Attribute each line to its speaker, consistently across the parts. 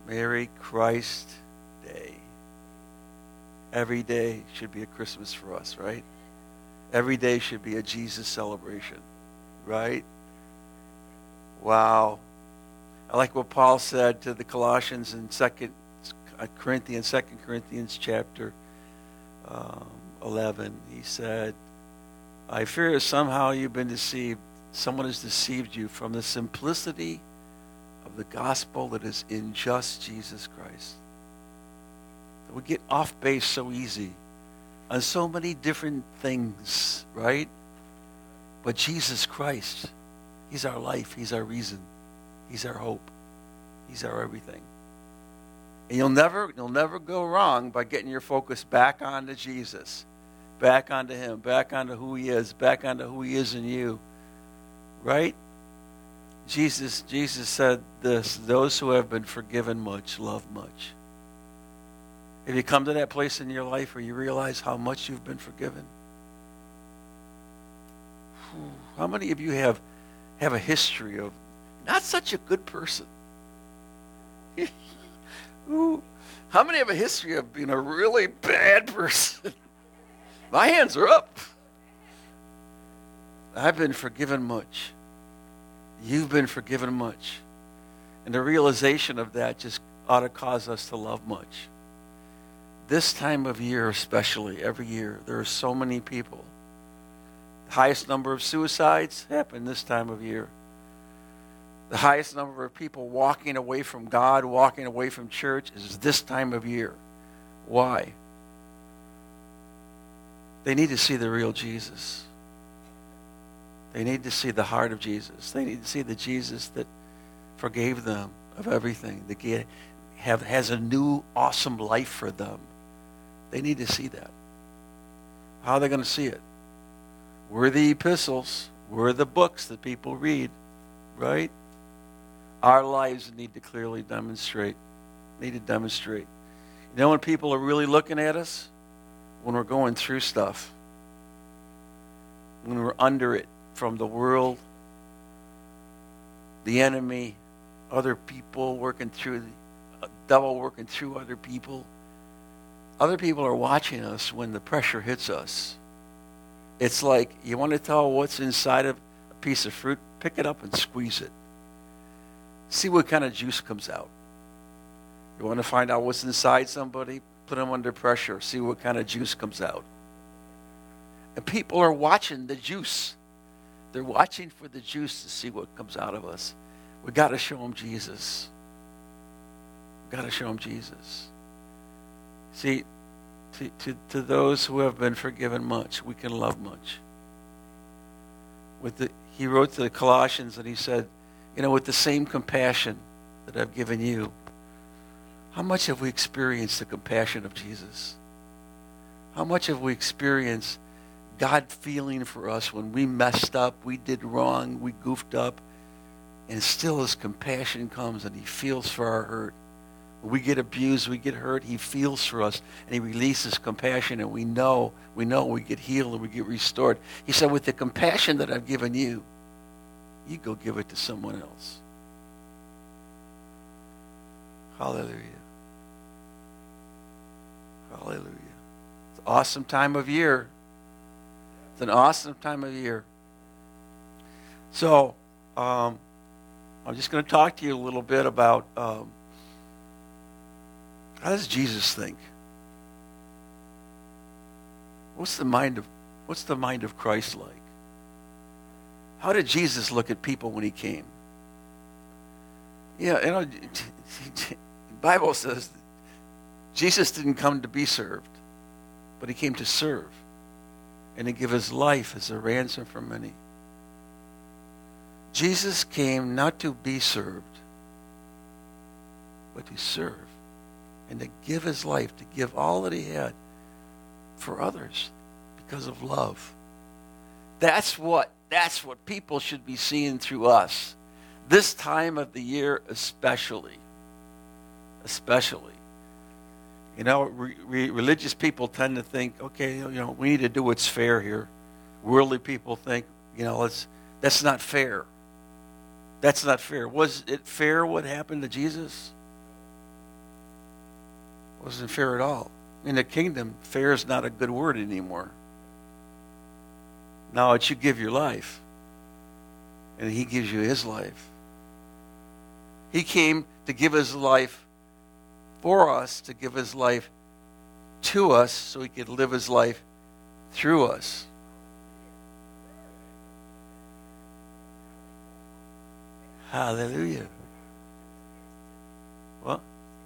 Speaker 1: Merry Christ Day. Every day should be a Christmas for us, right? Every day should be a Jesus celebration, right? Wow. I like what Paul said to the Colossians in 2 Corinthians chapter 11. He said, I fear somehow you've been deceived. Someone has deceived you from the simplicity of the gospel that is in just Jesus Christ. We get off base so easy on so many different things, right? But Jesus Christ, He's our life. He's our reason. He's our hope. He's our everything. And you'll never go wrong by getting your focus back onto Jesus, back onto Him, back onto who He is, back onto who He is in you, right? Jesus said this, those who have been forgiven much love much. Have you come to that place in your life where you realize how much you've been forgiven? How many of you have a history of not such a good person? How many have a history of being a really bad person? My hands are up. I've been forgiven much. You've been forgiven much. And the realization of that just ought to cause us to love much. This time of year especially, every year, there are so many people. The highest number of suicides happen this time of year. The highest number of people walking away from God, walking away from church is this time of year. Why? They need to see the real Jesus. They need to see the heart of Jesus. They need to see the Jesus that forgave them of everything, that has a new, awesome life for them. They need to see that. How are they going to see it? We're the epistles. We're the books that people read, right? Our lives need to clearly demonstrate. You know when people are really looking at us? When we're going through stuff. When we're under it from the world, the enemy, other people working through, the devil working through other people. Other people are watching us when the pressure hits us. It's like, you want to tell what's inside of a piece of fruit? Pick it up and squeeze it. See what kind of juice comes out. You want to find out what's inside somebody? Put them under pressure. See what kind of juice comes out. And people are watching the juice. They're watching for the juice to see what comes out of us. We've got to show them Jesus. We've got to show them Jesus. See, to those who have been forgiven much, we can love much. He wrote to the Colossians and he said, with the same compassion that I've given you, how much have we experienced the compassion of Jesus? How much have we experienced God feeling for us when we messed up, we did wrong, we goofed up, and still His compassion comes and He feels for our hurt. When we get abused, we get hurt, He feels for us and He releases compassion, and we know we get healed and we get restored. He said, with the compassion that I've given you, you go give it to someone else. Hallelujah. Hallelujah. It's an awesome time of year. It's an awesome time of year. So, I'm just going to talk to you a little bit about how does Jesus think? What's the mind of Christ like? How did Jesus look at people when He came? The Bible says Jesus didn't come to be served, but He came to serve and to give His life as a ransom for many. Jesus came not to be served, but to serve and to give His life, to give all that He had for others because of love. That's what people should be seeing through us. This time of the year especially. Religious people tend to think, okay, we need to do what's fair here. Worldly people think, that's not fair. That's not fair. Was it fair what happened to Jesus? Wasn't fair at all. In the kingdom, fair is not a good word anymore. Now it's you give your life, and he gives you his life. He came to give his life for us, to give his life to us, so he could live his life through us. Hallelujah. Well,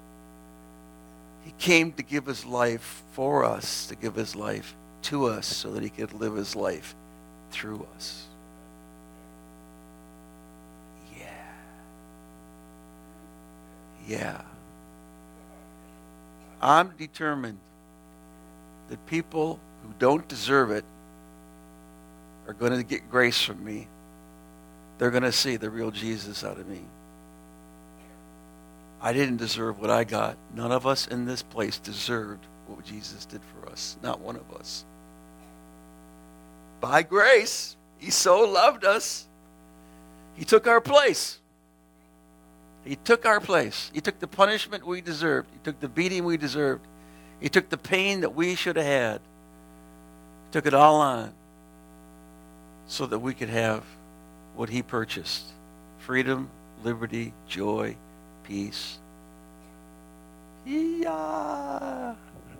Speaker 1: he came to give his life for us, to give his life to us, so that he could live his life through us. Yeah. I'm determined that people who don't deserve it are going to get grace from me. They're going to see the real Jesus out of me. I didn't deserve what I got. None of us in this place deserved what Jesus did for us. Not one of us. By grace, he so loved us, he took our place. He took our place. He took the punishment we deserved. He took the beating we deserved. He took the pain that we should have had. He took it all on so that we could have what he purchased. Freedom, liberty, joy, peace. Yeah.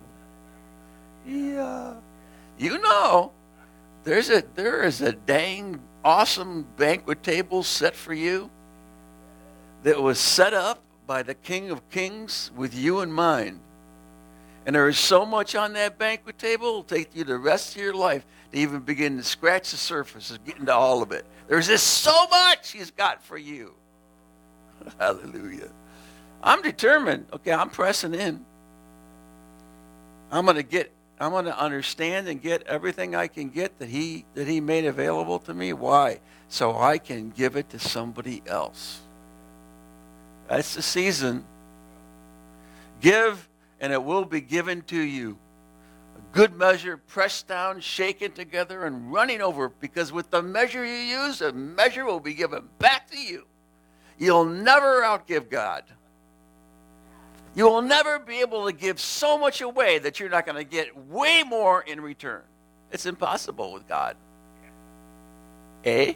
Speaker 1: Yeah. You know, there is a dang awesome banquet table set for you that was set up by the King of Kings with you in mind. And there is so much on that banquet table, it'll take you the rest of your life to even begin to scratch the surface and get into all of it. There's just so much he's got for you. Hallelujah. I'm determined. Okay, I'm pressing in. I'm going to understand and get everything I can get that he made available to me. Why? So I can give it to somebody else. That's the season. Give, and it will be given to you. A good measure, pressed down, shaken together, and running over. Because with the measure you use, a measure will be given back to you. You'll never outgive God. You will never be able to give so much away that you're not going to get way more in return. It's impossible with God. Eh?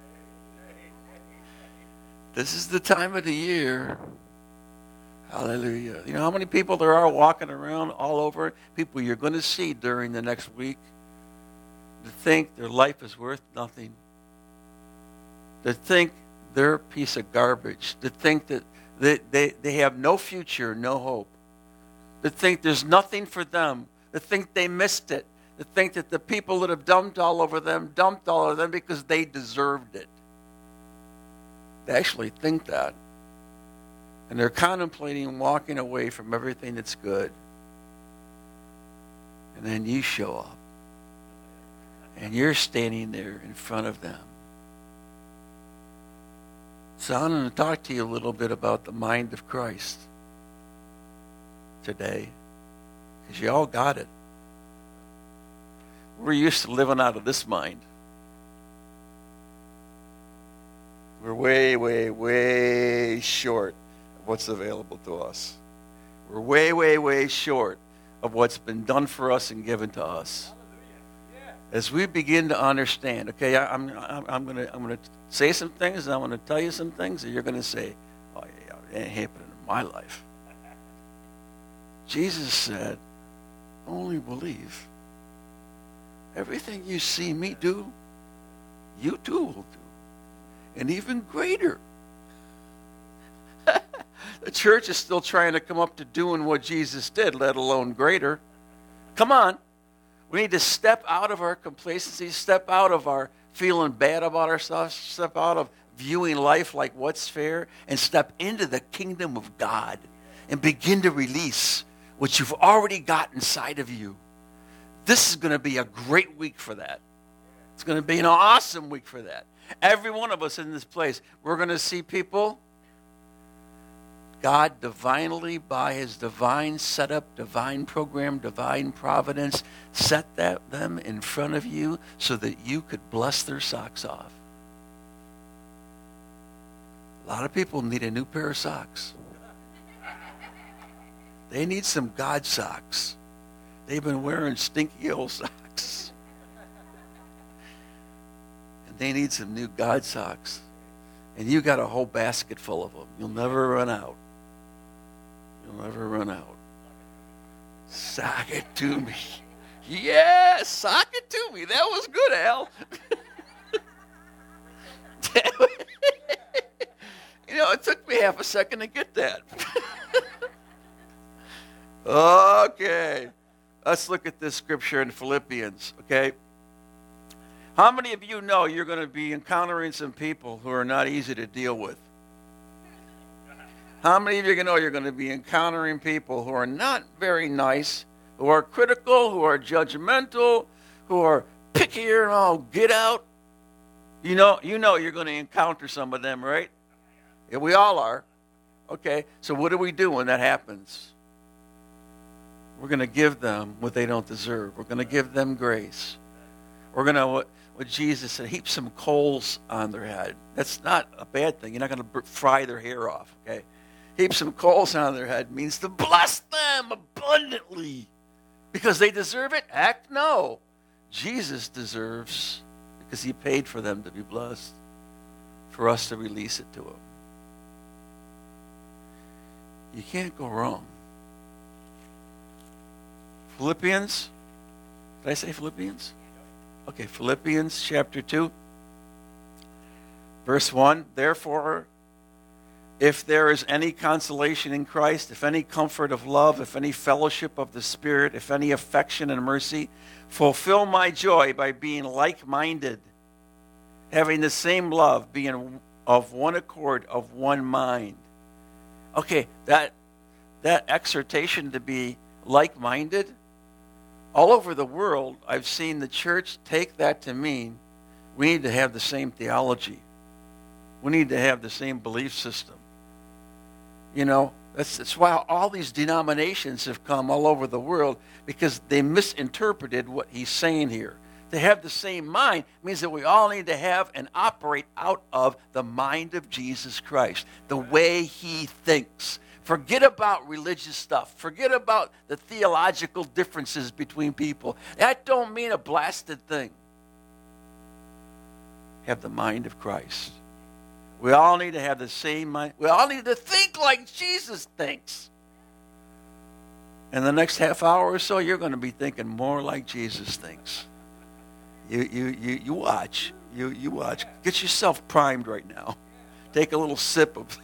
Speaker 1: This is the time of the year. Hallelujah. You know how many people there are walking around all over? People you're going to see during the next week that think their life is worth nothing. That think they're a piece of garbage. That think that they have no future, no hope. That think there's nothing for them. That think they missed it. That think that the people that have dumped all over them because they deserved it. They actually think that. And they're contemplating walking away from everything that's good. And then you show up. And you're standing there in front of them. So I'm going to talk to you a little bit about the mind of Christ today. Because you all got it. We're used to living out of this mind. We're way, way, way short of what's available to us. We're way, way, way short of what's been done for us and given to us. As we begin to understand, okay, I'm going to say some things, and I'm going to tell you some things, and you're going to say, "Oh yeah, it ain't happening in my life." Jesus said, "Only believe. Everything you see me do, you too will do. And even greater." The church is still trying to come up to doing what Jesus did, let alone greater. Come on. We need to step out of our complacency, step out of our feeling bad about ourselves, step out of viewing life like what's fair, and step into the kingdom of God and begin to release what you've already got inside of you. This is going to be a great week for that. It's going to be an awesome week for that. Every one of us in this place, we're going to see people, God divinely, by his divine setup, divine program, divine providence, set them in front of you so that you could bless their socks off. A lot of people need a new pair of socks. They need some God socks. They've been wearing stinky old socks. And they need some new God socks. And you got a whole basket full of them. You'll never run out. You'll never run out. Sock it to me. Yes, sock it to me. That was good, Al. You know, it took me half a second to get that. Okay. Let's look at this scripture in Philippians, okay? How many of you know you're going to be encountering some people who are not easy to deal with? How many of you know you're going to be encountering people who are not very nice, who are critical, who are judgmental, who are pickier and all get out? You know you're going to encounter some of them, right? Yeah, we all are. Okay, so what do we do when that happens? We're going to give them what they don't deserve. We're going to give them grace. We're going to, what Jesus said, heap some coals on their head. That's not a bad thing. You're not going to fry their hair off, okay? Heap some coals on their head means to bless them abundantly. Because they deserve it? Heck no. Jesus deserves, because he paid for them to be blessed, for us to release it to him. You can't go wrong. Philippians, did I say Philippians? Okay, Philippians chapter 2, verse 1. Therefore, if there is any consolation in Christ, if any comfort of love, if any fellowship of the Spirit, if any affection and mercy, fulfill my joy by being like-minded, having the same love, being of one accord, of one mind. Okay, that exhortation to be like-minded, all over the world, I've seen the church take that to mean we need to have the same theology. We need to have the same belief system. You know, that's why all these denominations have come all over the world, because they misinterpreted what he's saying here. To have the same mind means that we all need to have and operate out of the mind of Jesus Christ, the way he thinks. Forget about religious stuff. Forget about the theological differences between people. That don't mean a blasted thing. Have the mind of Christ. We all need to have the same mind. We all need to think like Jesus thinks. In the next half hour or so, you're going to be thinking more like Jesus thinks. You watch. You watch. Get yourself primed right now. Take a little sip of...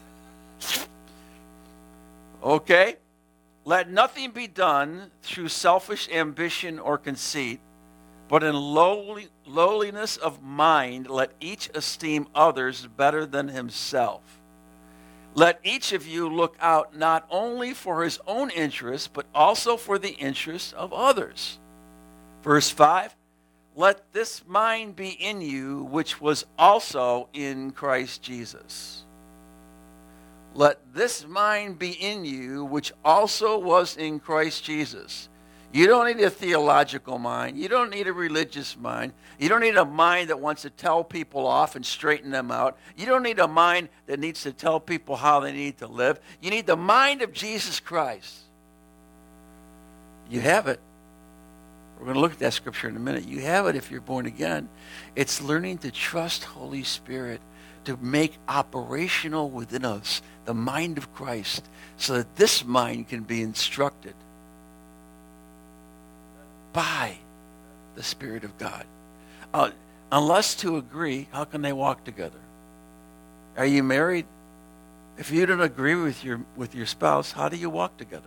Speaker 1: Okay? Let nothing be done through selfish ambition or conceit, but in lowliness of mind, let each esteem others better than himself. Let each of you look out not only for his own interests, but also for the interests of others. Verse 5, let this mind be in you, which was also in Christ Jesus. Let this mind be in you, which also was in Christ Jesus. You don't need a theological mind. You don't need a religious mind. You don't need a mind that wants to tell people off and straighten them out. You don't need a mind that needs to tell people how they need to live. You need the mind of Jesus Christ. You have it. We're going to look at that scripture in a minute. You have it if you're born again. It's learning to trust Holy Spirit to make operational within us the mind of Christ, so that this mind can be instructed by the Spirit of God. Unless to agree, how can they walk together? Are you married? If you don't agree with your spouse, how do you walk together?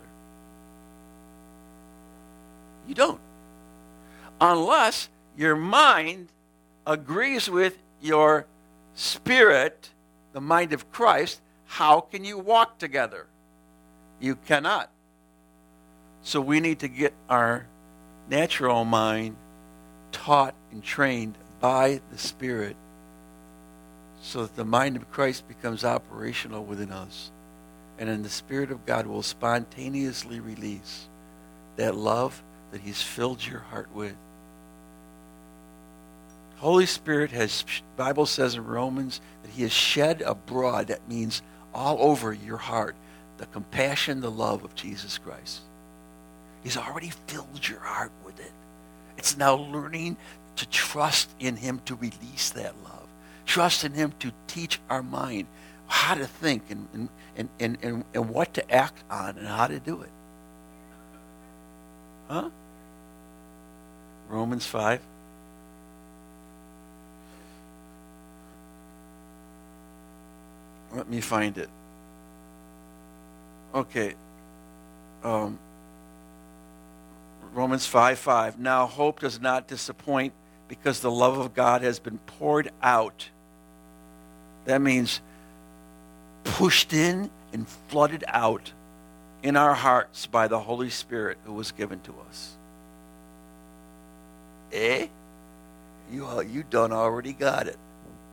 Speaker 1: You don't. Unless your mind agrees with your spirit, the mind of Christ, how can you walk together? You cannot. So we need to get our natural mind taught and trained by the Spirit, so that the mind of Christ becomes operational within us. And then the Spirit of God will spontaneously release that love that he's filled your heart with. Holy Spirit has, Bible says in Romans, that he has shed abroad. That means all over your heart. the compassion, the love of Jesus Christ. He's already filled your heart with it. It's now learning to trust in him to release that love. Trust in him to teach our mind how to think and what to act on and how to do it. Huh? Romans 5. Let me find it. Okay. Romans 5:5. Now hope does not disappoint because the love of God has been poured out. That means pushed in and flooded out in our hearts by the Holy Spirit who was given to us. You done already got it.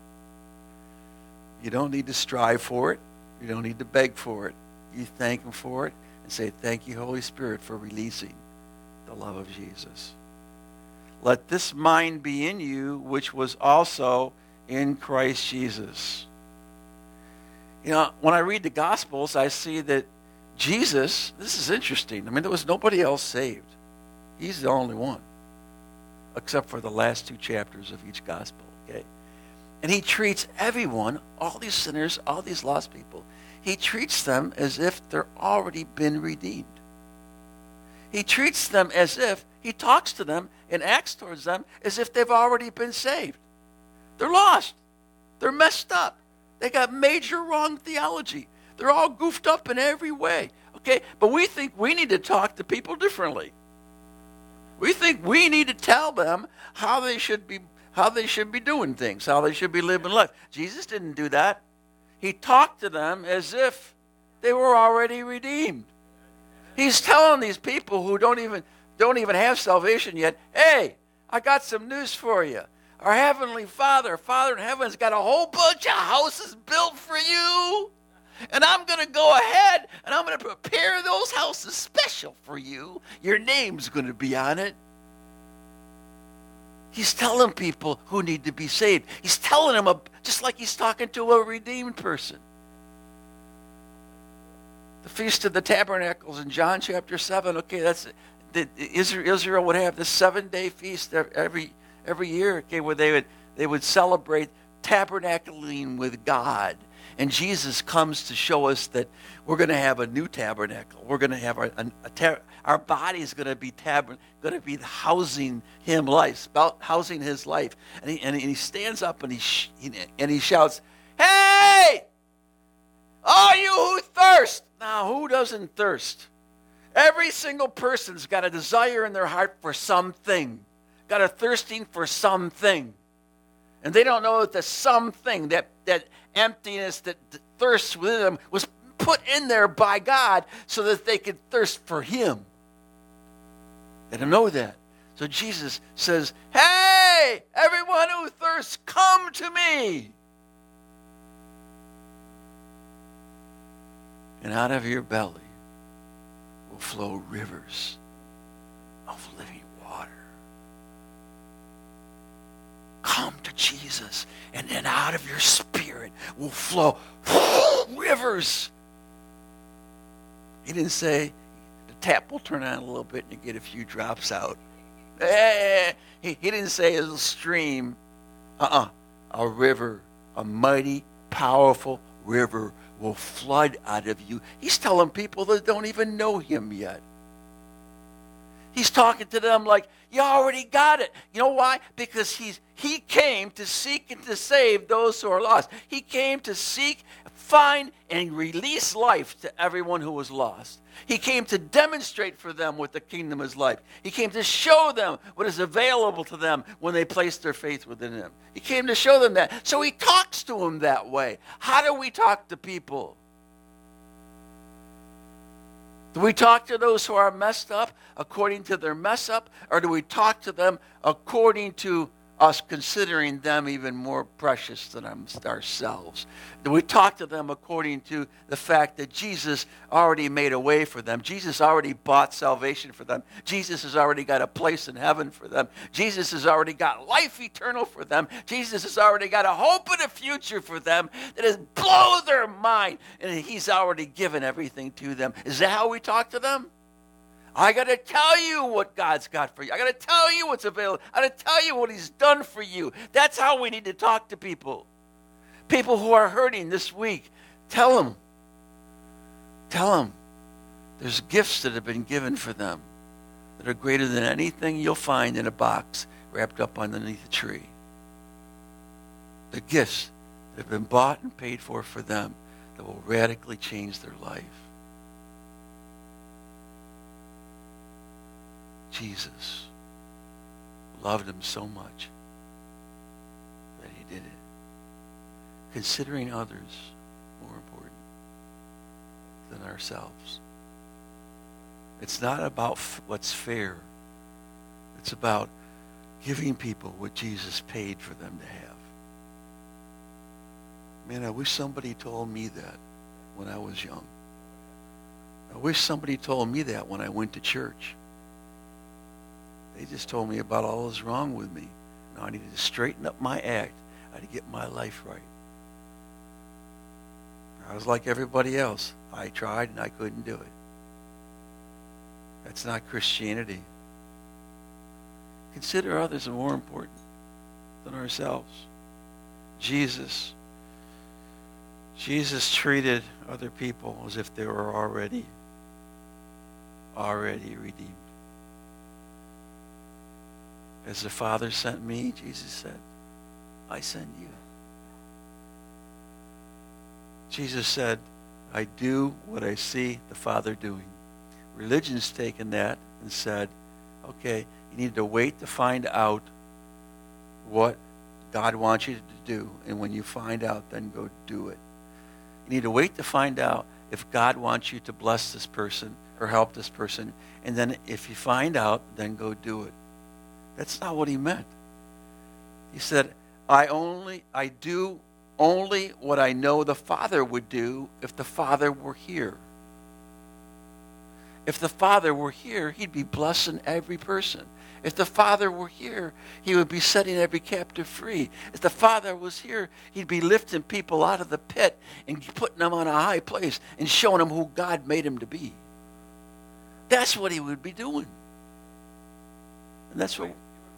Speaker 1: You don't need to strive for it. You don't need to beg for it. You thank him for it and say, thank you, Holy Spirit, for releasing the love of Jesus. Let this mind be in you, which was also in Christ Jesus. You know, when I read the Gospels, I see that Jesus, this is interesting. I mean, there was nobody else saved. He's the only one, except for the last 2 chapters of each Gospel, okay? And he treats everyone, all these sinners, all these lost people, he treats them as if they're already been redeemed. He treats them as if, he talks to them and acts towards them as if they've already been saved. They're lost. They're messed up. They got major wrong theology. They're all goofed up in every way. Okay? But we think we need to talk to people differently. We think we need to tell them how they should be doing things, how they should be living life. Jesus didn't do that. He talked to them as if they were already redeemed. He's telling these people who don't even have salvation yet, hey, I got some news for you. Our Heavenly Father in heaven, has got a whole bunch of houses built for you. And I'm going to go ahead and I'm going to prepare those houses special for you. Your name's going to be on it. He's telling people who need to be saved. He's telling them just like he's talking to a redeemed person. The Feast of the Tabernacles in John chapter 7. Okay, that's Israel would have the 7-day feast every year. Okay, where they would celebrate tabernacling with God. And Jesus comes to show us that we're going to have a new tabernacle. We're going to have our body is going to be housing him life, housing his life. And he stands up and he shouts, "Hey, all you who thirst!" Now, who doesn't thirst? Every single person's got a desire in their heart for something, got a thirsting for something, and they don't know that the something, that emptiness, that thirsts within them, was put in there by God so that they could thirst for him. They don't know that. So Jesus says, "Hey, everyone who thirsts, come to me. And out of your belly will flow rivers of living water." Come to Jesus, and then out of your spirit will flow rivers. He didn't say the tap will turn on a little bit and you get a few drops out. He didn't say a little stream. A river, a mighty, powerful river will flood out of you. He's telling people that don't even know him yet. He's talking to them like, you already got it. You know why? Because he came to seek and to save those who are lost. He came to seek, find, and release life to everyone who was lost. He came to demonstrate for them what the kingdom is like. He came to show them what is available to them when they place their faith within him. He came to show them that. So he talks to them that way. How do we talk to people? Do we talk to those who are messed up according to their mess up? Or do we talk to them according to us considering them even more precious than ourselves. We talk to them according to the fact that Jesus already made a way for them. Jesus already bought salvation for them. Jesus has already got a place in heaven for them. Jesus has already got life eternal for them. Jesus has already got a hope and a future for them that has blown their mind. And he's already given everything to them. Is that how we talk to them? I got to tell you what God's got for you. I got to tell you what's available. I got to tell you what he's done for you. That's how we need to talk to people. People who are hurting this week, tell them. Tell them there's gifts that have been given for them that are greater than anything you'll find in a box wrapped up underneath a tree. The gifts that have been bought and paid for them that will radically change their life. Jesus loved him so much that he did it. Considering others more important than ourselves. It's not about what's fair. It's about giving people what Jesus paid for them to have. Man, I wish somebody told me that when I was young. I wish somebody told me that when I went to church. They just told me about all that's wrong with me. Now I needed to straighten up my act. I had to get my life right. I was like everybody else. I tried and I couldn't do it. That's not Christianity. Consider others more important than ourselves. Jesus treated other people as if they were already redeemed. As the Father sent me, Jesus said, I send you. Jesus said, I do what I see the Father doing. Religion's taken that and said, okay, you need to wait to find out what God wants you to do. And when you find out, then go do it. You need to wait to find out if God wants you to bless this person or help this person. And then if you find out, then go do it. That's not what he meant. He said, I do only what I know the Father would do if the Father were here. If the Father were here, he'd be blessing every person. If the Father were here, he would be setting every captive free. If the Father was here, he'd be lifting people out of the pit and putting them on a high place and showing them who God made him to be. That's what he would be doing. And that's what.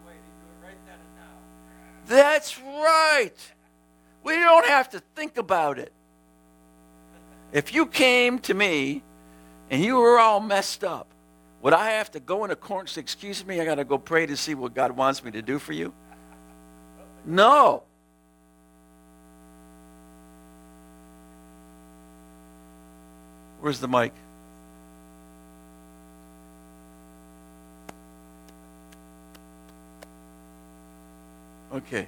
Speaker 1: That's right. We don't have to think about it. If you came to me and you were all messed up, would I have to go in a corner and say, excuse me, I got to go pray to see what God wants me to do for you? No. Where's the mic? Okay.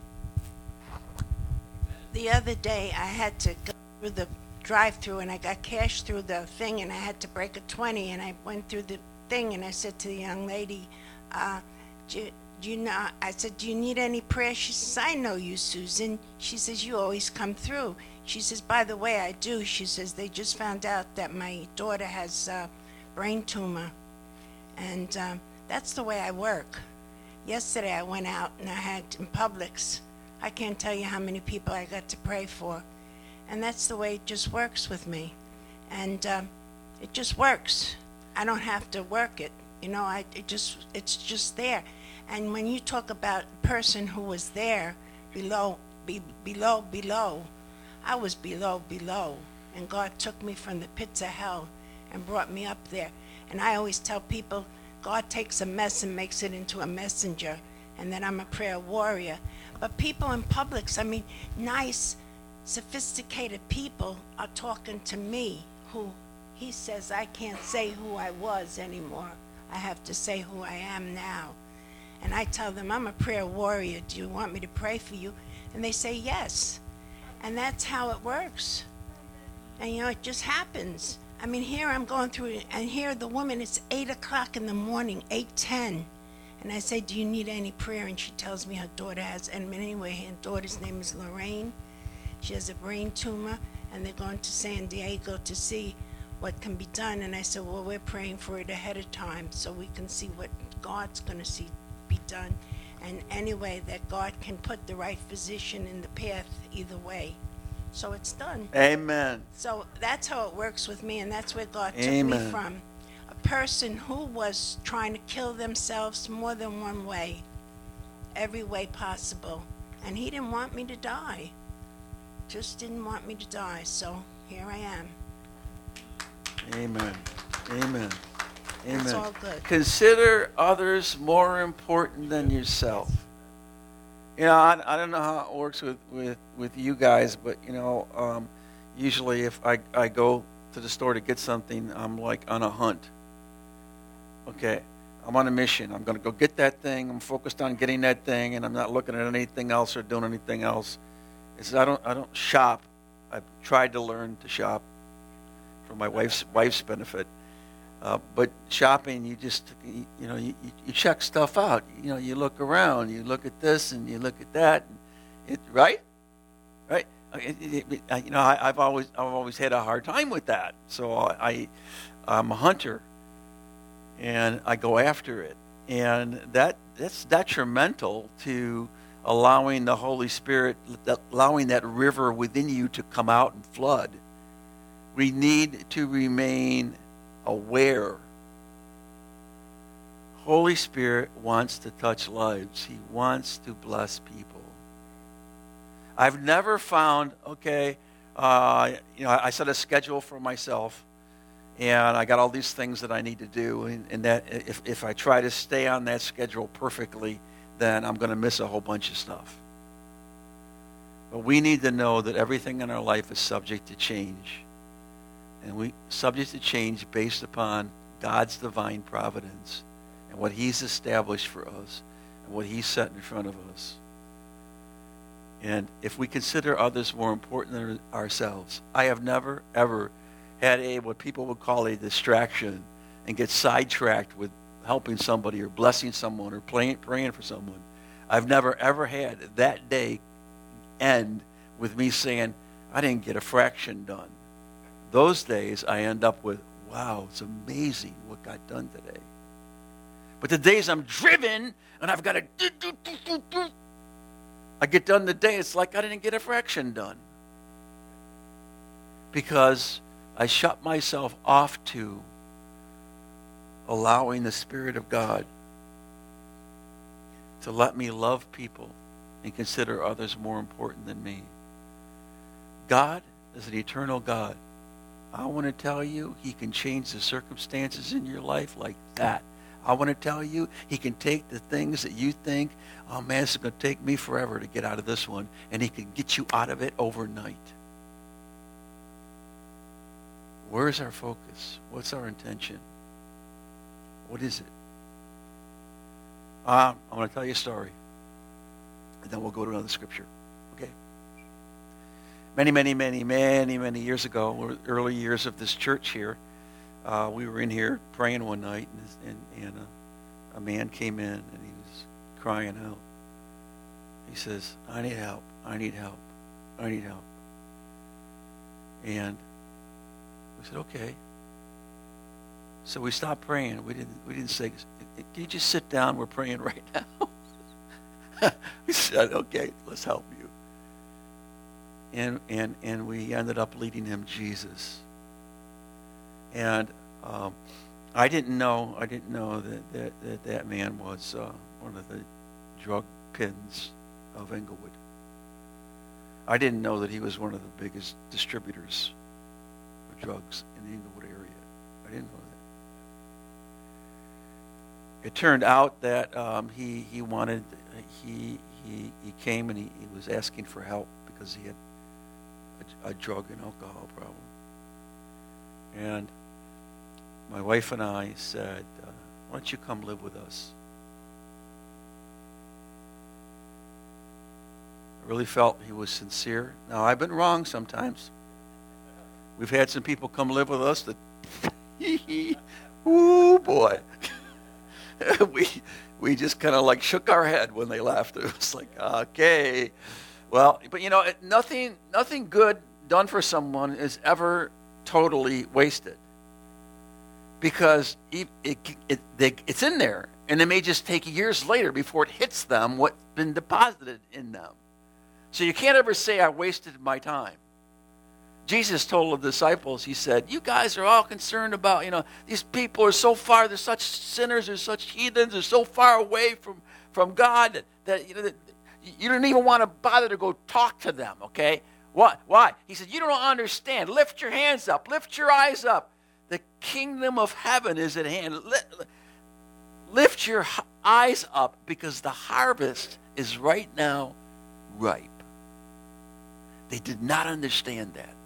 Speaker 2: The other day, I had to go through the drive-through, and I got cash through the thing, and I had to break a 20, and I went through the thing, and I said to the young lady, do you know, I said, do you need any prayer? She says, I know you, Susan. She says, you always come through. She says, by the way, I do. She says, they just found out that my daughter has a brain tumor, and that's the way I work. Yesterday I went out and I had in Publix. I can't tell you how many people I got to pray for. And that's the way it just works with me. And it just works. I don't have to work it. You know, it's just there. And when you talk about a person who was there below, I was below. And God took me from the pits of hell and brought me up there. And I always tell people, God takes a mess and makes it into a messenger, and then I'm a prayer warrior. But people in Publix, I mean, nice, sophisticated people are talking to me who he says I can't say who I was anymore. I have to say who I am now. And I tell them, I'm a prayer warrior. Do you want me to pray for you? And they say yes. And that's how it works. And, you know, it just happens. I mean, here I'm going through, and here the woman, it's 8 o'clock in the morning, 8:10, And I say, do you need any prayer? And she tells me her daughter has, and anyway, her daughter's name is Lorraine. She has a brain tumor, and they're going to San Diego to see what can be done. And I said, well, we're praying for it ahead of time so we can see what God's going to see be done. And anyway, that God can put the right physician in the path either way. So it's done.
Speaker 1: Amen.
Speaker 2: So that's how it works with me, and that's where God took
Speaker 1: Amen.
Speaker 2: me from. A person who was trying to kill themselves more than one way, every way possible. And he didn't want me to die. Just didn't want me to die. So here I am.
Speaker 1: Amen. Amen. Amen.
Speaker 2: It's all good.
Speaker 1: Consider others more important than yourself. You know, I don't know how it works with you guys, but, you know, usually if I go to the store to get something, I'm like on a hunt. Okay, I'm on a mission. I'm going to go get that thing. I'm focused on getting that thing, and I'm not looking at anything else or doing anything else. I don't shop. I've tried to learn to shop for my wife's benefit. But shopping, you just, you know, you check stuff out. You know, you look around, you look at this and you look at that, right? Right? You know, I've always had a hard time with that. So I'm a hunter, and I go after it, and that's detrimental to allowing the Holy Spirit, allowing that river within you to come out and flood. We need to remain aware. Holy Spirit wants to touch lives. He wants to bless people. I've never found, you know, I set a schedule for myself, and I got all these things that I need to do, and that if I try to stay on that schedule perfectly, then I'm going to miss a whole bunch of stuff. But we need to know that everything in our life is subject to change. And we subject to change based upon God's divine providence and what he's established for us and what he's set in front of us. And if we consider others more important than ourselves, I have never, ever had what people would call a distraction and get sidetracked with helping somebody or blessing someone or praying for someone. I've never, ever had that day end with me saying, I didn't get a fraction done. Those days I end up with, wow, it's amazing what got done today. But the days I'm driven and I've got to I get done the day, it's like I didn't get a fraction done. Because I shut myself off to allowing the Spirit of God to let me love people and consider others more important than me. God is an eternal God. I want to tell you, he can change the circumstances in your life like that. I want to tell you, he can take the things that you think, oh man, it's going to take me forever to get out of this one, and he can get you out of it overnight. Where's our focus? What's our intention? What is it? I'm going to tell you a story, and then we'll go to another scripture. Okay? Many years ago, early years of this church here, we were in here praying one night, and a man came in, and he was crying out. He says, I need help, I need help, I need help. And we said, okay. So we stopped praying. We didn't say, can you just sit down? We're praying right now. We said, okay, let's help you. And we ended up leading him Jesus. And I didn't know that man was one of the drug pins of Englewood. I didn't know that he was one of the biggest distributors of drugs in the Englewood area. I didn't know that. It turned out that he came and he was asking for help because he had a drug and alcohol problem. And my wife and I said, why don't you come live with us? I really felt he was sincere. Now, I've been wrong sometimes. We've had some people come live with us that, ooh, boy. we just kind of like shook our head when they laughed. It was like, okay. Well, but nothing good done for someone is ever totally wasted. Because it's in there. And it may just take years later before it hits them what's been deposited in them. So you can't ever say, I wasted my time. Jesus told the disciples, he said, you guys are all concerned about, these people are so far, they're such sinners, they're such heathens, they're so far away from God that you don't even want to bother to go talk to them, okay? Why? He said, you don't understand. Lift your hands up. Lift your eyes up. The kingdom of heaven is at hand. Lift your eyes up because the harvest is right now ripe. They did not understand that.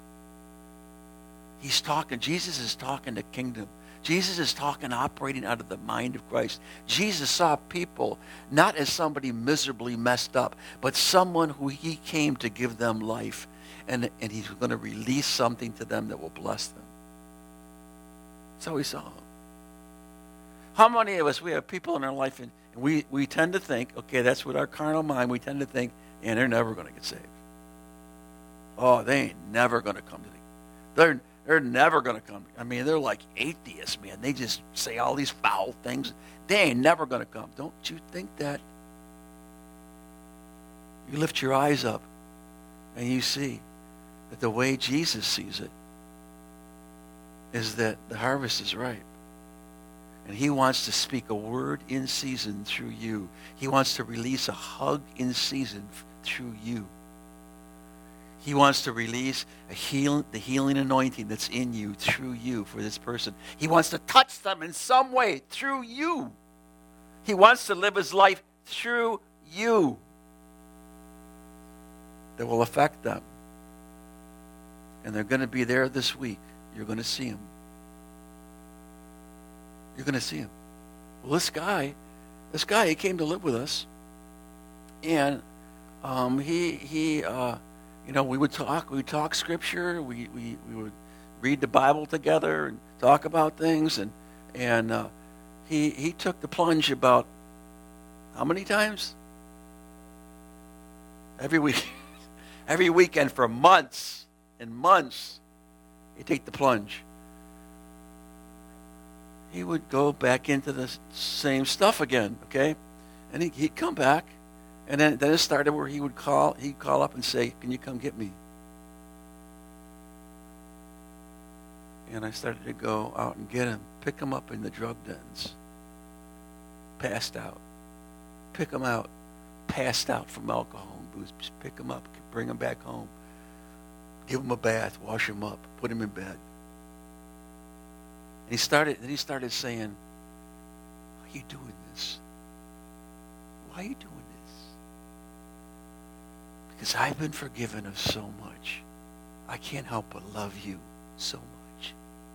Speaker 1: Jesus is talking to kingdom. Jesus is talking, operating out of the mind of Christ. Jesus saw people not as somebody miserably messed up, but someone who he came to give them life. And he's going to release something to them that will bless them. That's how we saw him. How many of us, we have people in our life, and we tend to think, okay, that's with our carnal mind, we tend to think, and they're never going to get saved. Oh, they ain't never going to come to the... They're never going to come. I mean, they're like atheists, man. They just say all these foul things. They ain't never going to come. Don't you think that? You lift your eyes up, and you see that the way Jesus sees it is that the harvest is ripe. And he wants to speak a word in season through you. He wants to release a hug in season through you. He wants to release the healing anointing that's in you through you for this person. He wants to touch them in some way through you. He wants to live his life through you that will affect them. And they're going to be there this week. You're going to see them. You're going to see him. Well, this guy, he came to live with us, and we would talk scripture, we would read the Bible together and talk about things, and he took the plunge about how many times? Every week, every weekend for months and months, he'd take the plunge. He would go back into the same stuff again, okay? And he'd come back, and then it started where he'd call up and say, can you come get me? And I started to go out and get him, pick him up in the drug dens, passed out. Pick him out, passed out from alcohol and booze. Just pick him up, bring him back home, give him a bath, wash him up, put him in bed. And he started saying, why are you doing this? Why are you doing this? Because I've been forgiven of so much. I can't help but love you so much.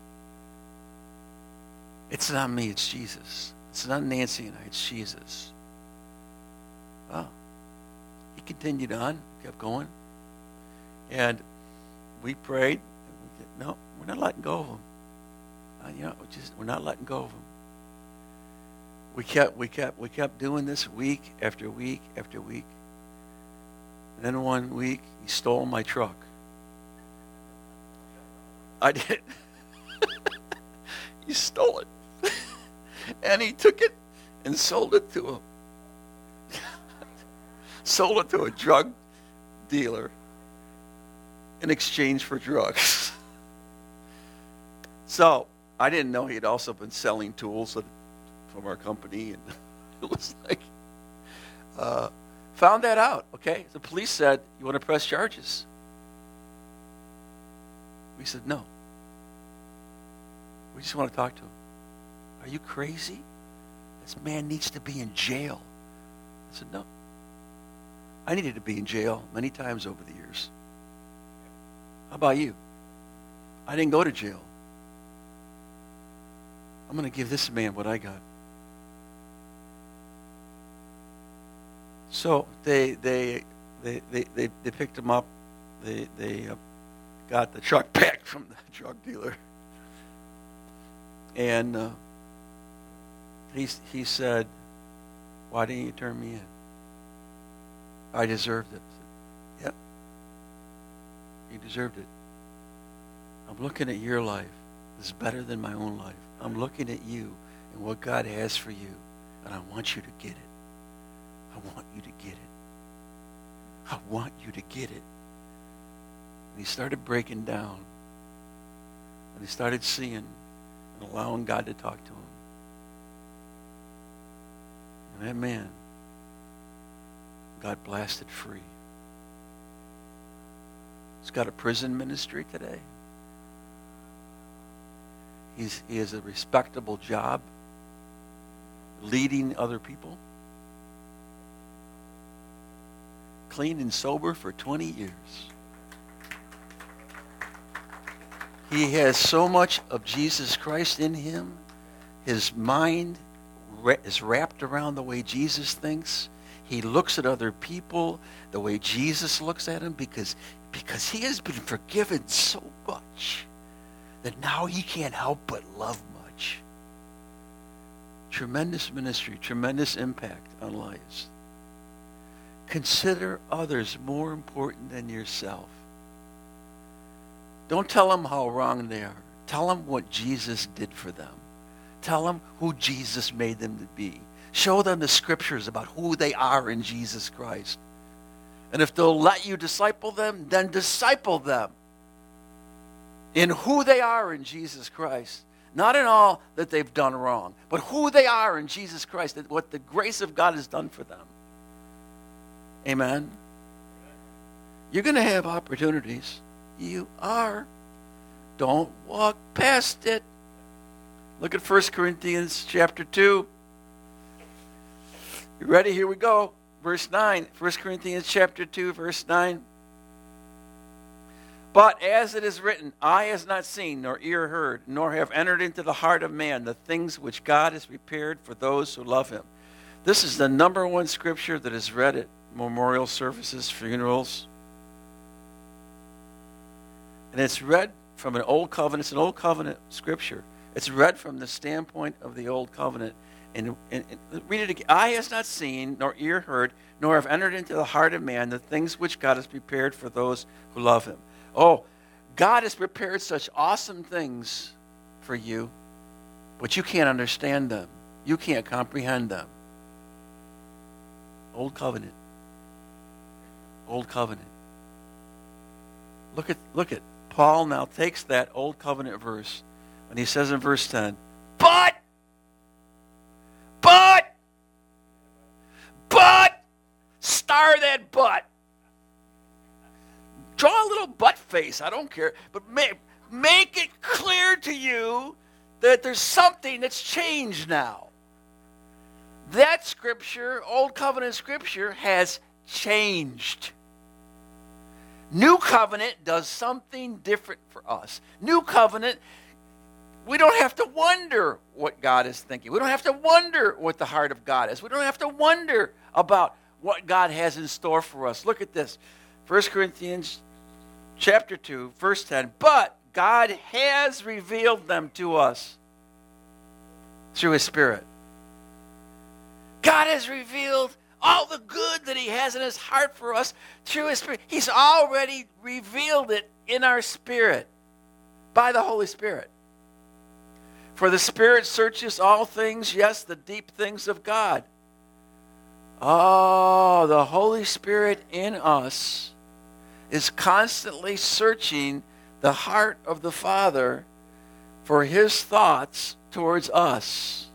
Speaker 1: It's not me, it's Jesus. It's not Nancy and I, it's Jesus. Well, he continued on, kept going. And we prayed. And no, we're not letting go of him. We're not letting go of him. We kept doing this week after week after week. And then one week, he stole my truck. I did. He stole it. And he took it and sold it to a drug dealer in exchange for drugs. So I didn't know he had also been selling tools from our company, and it was like, found that out, okay? The police said, you want to press charges? We said, no. We just want to talk to him. Are you crazy? This man needs to be in jail. I said, no. I needed to be in jail many times over the years. How about you? I didn't go to jail. I'm going to give this man what I got. So they picked him up. They got the truck back from the drug dealer, and he said, Why didn't you turn me in? I deserved it. I said, yep. You deserved it. I'm looking at your life. It's better than my own life. I'm looking at you and what God has for you, and I want you to get it. I want you to get it. I want you to get it. And he started breaking down. And he started seeing and allowing God to talk to him. And that man got blasted free. He's got a prison ministry today. He has a respectable job leading other people. Clean and sober for 20 years. He has so much of Jesus Christ in him. His mind is wrapped around the way Jesus thinks. He looks at other people the way Jesus looks at them because he has been forgiven so much that now he can't help but love much. Tremendous ministry, tremendous impact on lives. Consider others more important than yourself. Don't tell them how wrong they are. Tell them what Jesus did for them. Tell them who Jesus made them to be. Show them the scriptures about who they are in Jesus Christ. And if they'll let you disciple them, then disciple them in who they are in Jesus Christ. Not in all that they've done wrong, but who they are in Jesus Christ, what the grace of God has done for them. Amen? You're going to have opportunities. You are. Don't walk past it. Look at 1 Corinthians chapter 2. You ready? Here we go. Verse 9. 1 Corinthians chapter 2, verse 9. But as it is written, eye has not seen, nor ear heard, nor have entered into the heart of man the things which God has prepared for those who love him. This is the number one scripture that is read at memorial services, funerals. And it's read from an old covenant. It's an old covenant scripture. It's read from the standpoint of the old covenant. And read it again. Eye has not seen, nor ear heard, nor have entered into the heart of man the things which God has prepared for those who love him. Oh, God has prepared such awesome things for you, but you can't understand them. You can't comprehend them. Old covenant. Old covenant. Look at Paul now takes that old covenant verse and he says in verse 10, but, star that but. Draw a little butt face, I don't care, but make it clear to you that there's something that's changed now. That scripture, old covenant scripture, has changed. New covenant does something different for us. New covenant, we don't have to wonder what God is thinking. We don't have to wonder what the heart of God is. We don't have to wonder about what God has in store for us. Look at this. 1 Corinthians chapter 2, verse 10. But God has revealed them to us through his Spirit. God has revealed all the good that he has in his heart for us through his Spirit. He's already revealed it in our spirit by the Holy Spirit. For the Spirit searches all things, yes, the deep things of God. Oh, the Holy Spirit in us is constantly searching the heart of the Father for his thoughts towards us.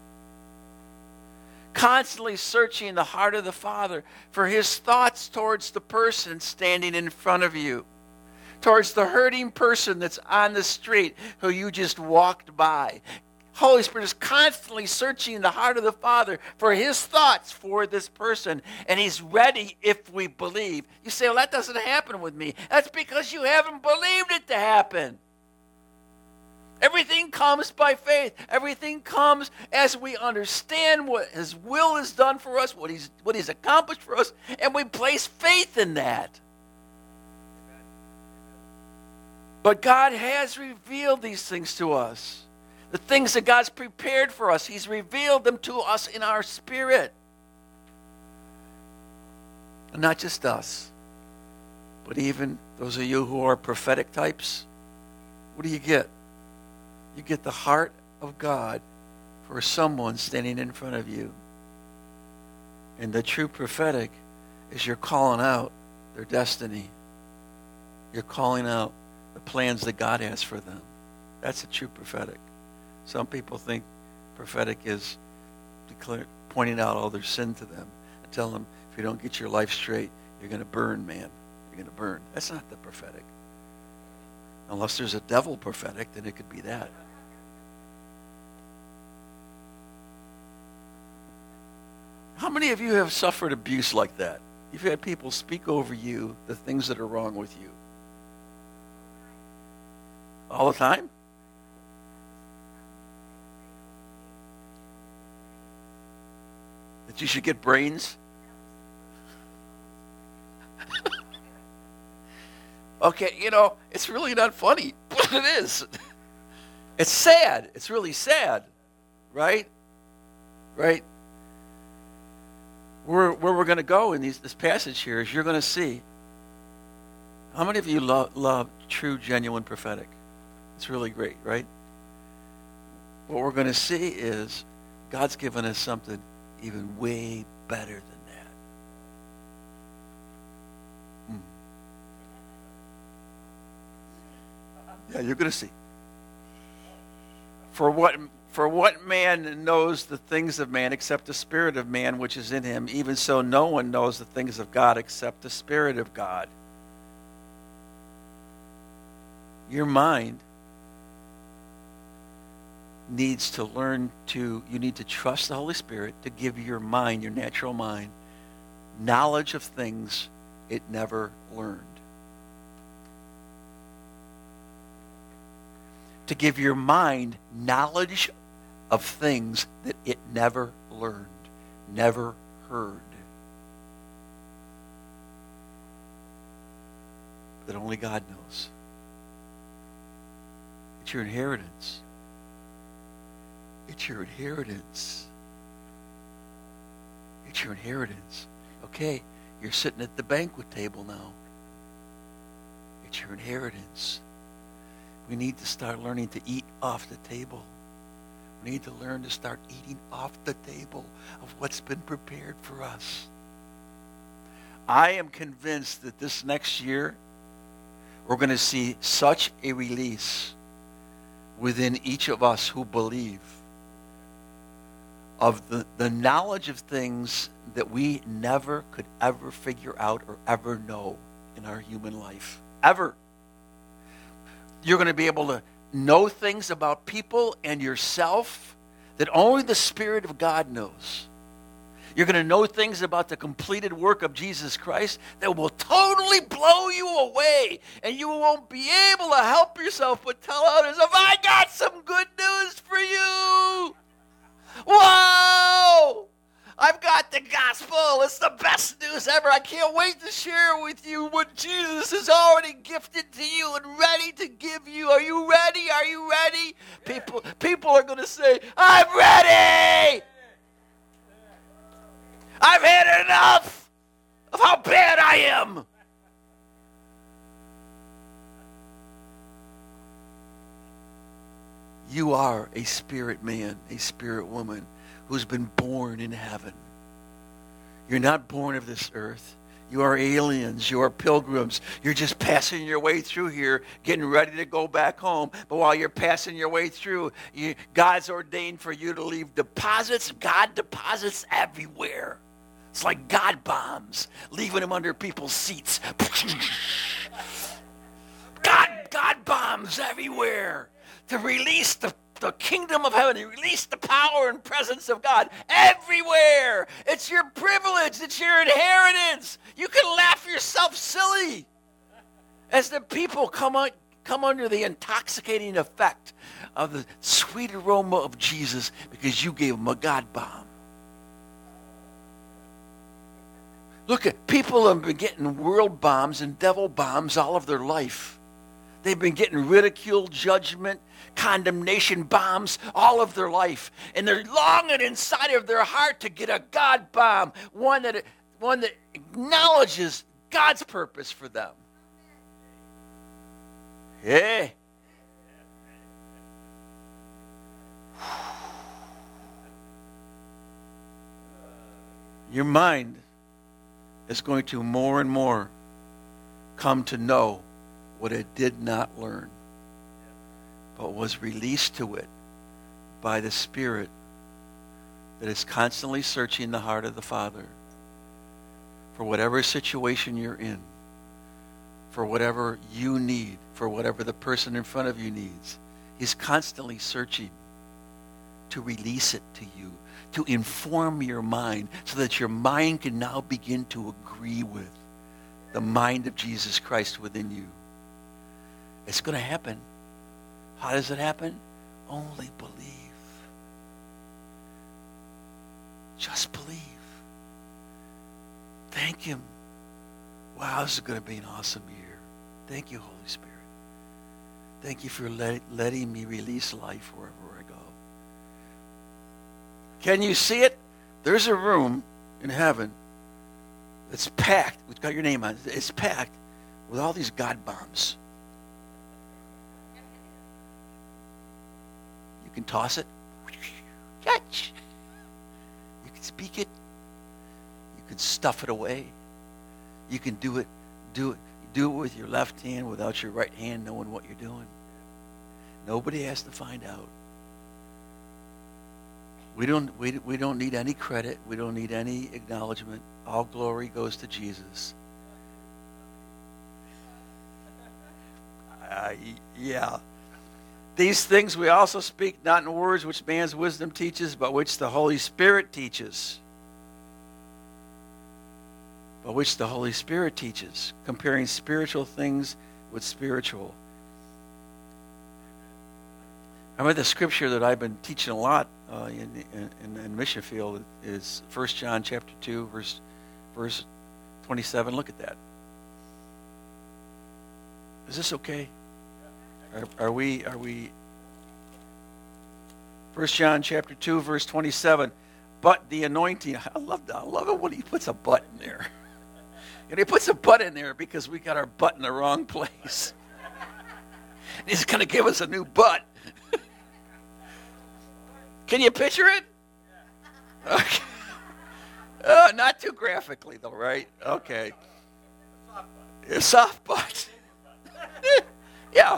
Speaker 1: Constantly searching the heart of the Father for his thoughts towards the person standing in front of you, towards the hurting person that's on the street who you just walked by. Holy Spirit is constantly searching the heart of the Father for his thoughts for this person, and he's ready if we believe. You say, well, that doesn't happen with me. That's because you haven't believed it to happen. Everything comes by faith. Everything comes as we understand what his will has done for us, what he's accomplished for us, and we place faith in that. But God has revealed these things to us. The things that God's prepared for us, he's revealed them to us in our spirit. And not just us, but even those of you who are prophetic types, what do you get? You get the heart of God for someone standing in front of you. And the true prophetic is you're calling out their destiny. You're calling out the plans that God has for them. That's a true prophetic. Some people think prophetic is pointing out all their sin to them and telling them, if you don't get your life straight, you're going to burn, man. You're going to burn. That's not the prophetic. Unless there's a devil prophetic, then it could be that. How many of you have suffered abuse like that? You've had people speak over you the things that are wrong with you. All the time? That you should get brains? Okay, it's really not funny, but it is. It's sad. It's really sad, right? Right? Where we're going to go in this passage here is you're going to see. How many of you love true, genuine prophetic? It's really great, right? What we're going to see is God's given us something even way better than that. Yeah, you're going to see. For what man knows the things of man except the spirit of man which is in him? Even so, no one knows the things of God except the Spirit of God. Your mind needs to you need to trust the Holy Spirit to give your mind, your natural mind, knowledge of things it never learned. To give your mind knowledge of things that it never learned, never heard. That only God knows. It's your inheritance. It's your inheritance. It's your inheritance. Okay, you're sitting at the banquet table now. It's your inheritance. We need to start learning to eat off the table. We need to learn to start eating off the table of what's been prepared for us. I am convinced that this next year, we're going to see such a release within each of us who believe of the knowledge of things that we never could ever figure out or ever know in our human life. Ever. You're going to be able to know things about people and yourself that only the Spirit of God knows. You're going to know things about the completed work of Jesus Christ that will totally blow you away. And you won't be able to help yourself but tell others, "Have I got some good news for you? Whoa! I've got the gospel. It's the best news ever. I can't wait to share with you what Jesus has already gifted to you and ready to give you. Are you ready? Are you ready?" People are going to say, "I'm ready. I've had enough of how bad I am." You are a spirit man, a spirit woman who's been born in heaven. You're not born of this earth. You are aliens. You are pilgrims. You're just passing your way through here, getting ready to go back home. But while you're passing your way through, God's ordained for you to leave deposits, God deposits everywhere. It's like God bombs, leaving them under people's seats. God bombs everywhere to release the kingdom of heaven, to release the power and presence of God everywhere. It's your privilege. It's your inheritance. You can laugh yourself silly as the people come under the intoxicating effect of the sweet aroma of Jesus because you gave them a God bomb. Look at people have been getting world bombs and devil bombs all of their life. They've been getting ridicule, judgment, condemnation bombs all of their life. And they're longing inside of their heart to get a God bomb, one that one that acknowledges God's purpose for them. Hey. Your mind is going to more and more come to know what it did not learn, but was released to it by the Spirit that is constantly searching the heart of the Father for whatever situation you're in, for whatever you need, for whatever the person in front of you needs. He's constantly searching to release it to you, to inform your mind so that your mind can now begin to agree with the mind of Jesus Christ within you. It's going to happen. How does it happen? Only believe. Just believe. Thank Him. Wow, this is going to be an awesome year. Thank you, Holy Spirit. Thank you for letting me release life wherever I go. Can you see it? There's a room in heaven that's packed. It's got your name on it. It's packed with all these God bombs. You can toss it. Catch. You can speak it. You can stuff it away. You can do it with your left hand without your right hand knowing what you're doing. Nobody has to find out. We don't need any credit. We don't need any acknowledgement. All glory goes to Jesus. Yeah. These things we also speak not in words which man's wisdom teaches, but which the Holy Spirit teaches. But which the Holy Spirit teaches, comparing spiritual things with spiritual. I mean, the scripture that I've been teaching a lot in mission field is 1 John chapter 2, verse 27. Look at that. Is this okay? Are we 1 John chapter 2, verse 27. But the anointing, I love that. I love it when he puts a but in there. And he puts a but in there because we got our butt in the wrong place. He's going to give us a new butt. Can you picture it? Okay. Not too graphically, though, right? Okay. A soft butt. Yeah.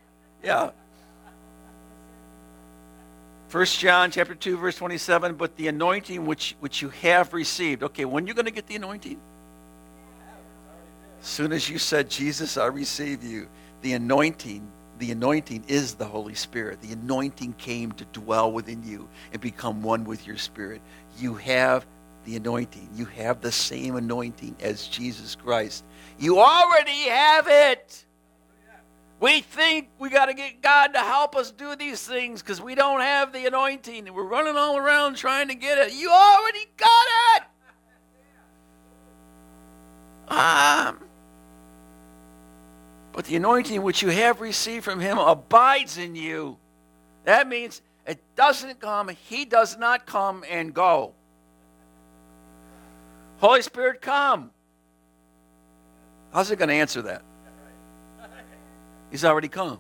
Speaker 1: 1 John chapter 2, verse 27, but the anointing which you have received. Okay, when are you going to get the anointing? As soon as you said, Jesus, I receive you. The anointing is the Holy Spirit. The anointing came to dwell within you and become one with your spirit. You have the anointing. You have the same anointing as Jesus Christ. You already have it. We think we got to get God to help us do these things because we don't have the anointing and we're running all around trying to get it. You already got it. But the anointing which you have received from Him abides in you. That means it doesn't come. He does not come and go. Holy Spirit, come. How's it going to answer that? He's already come.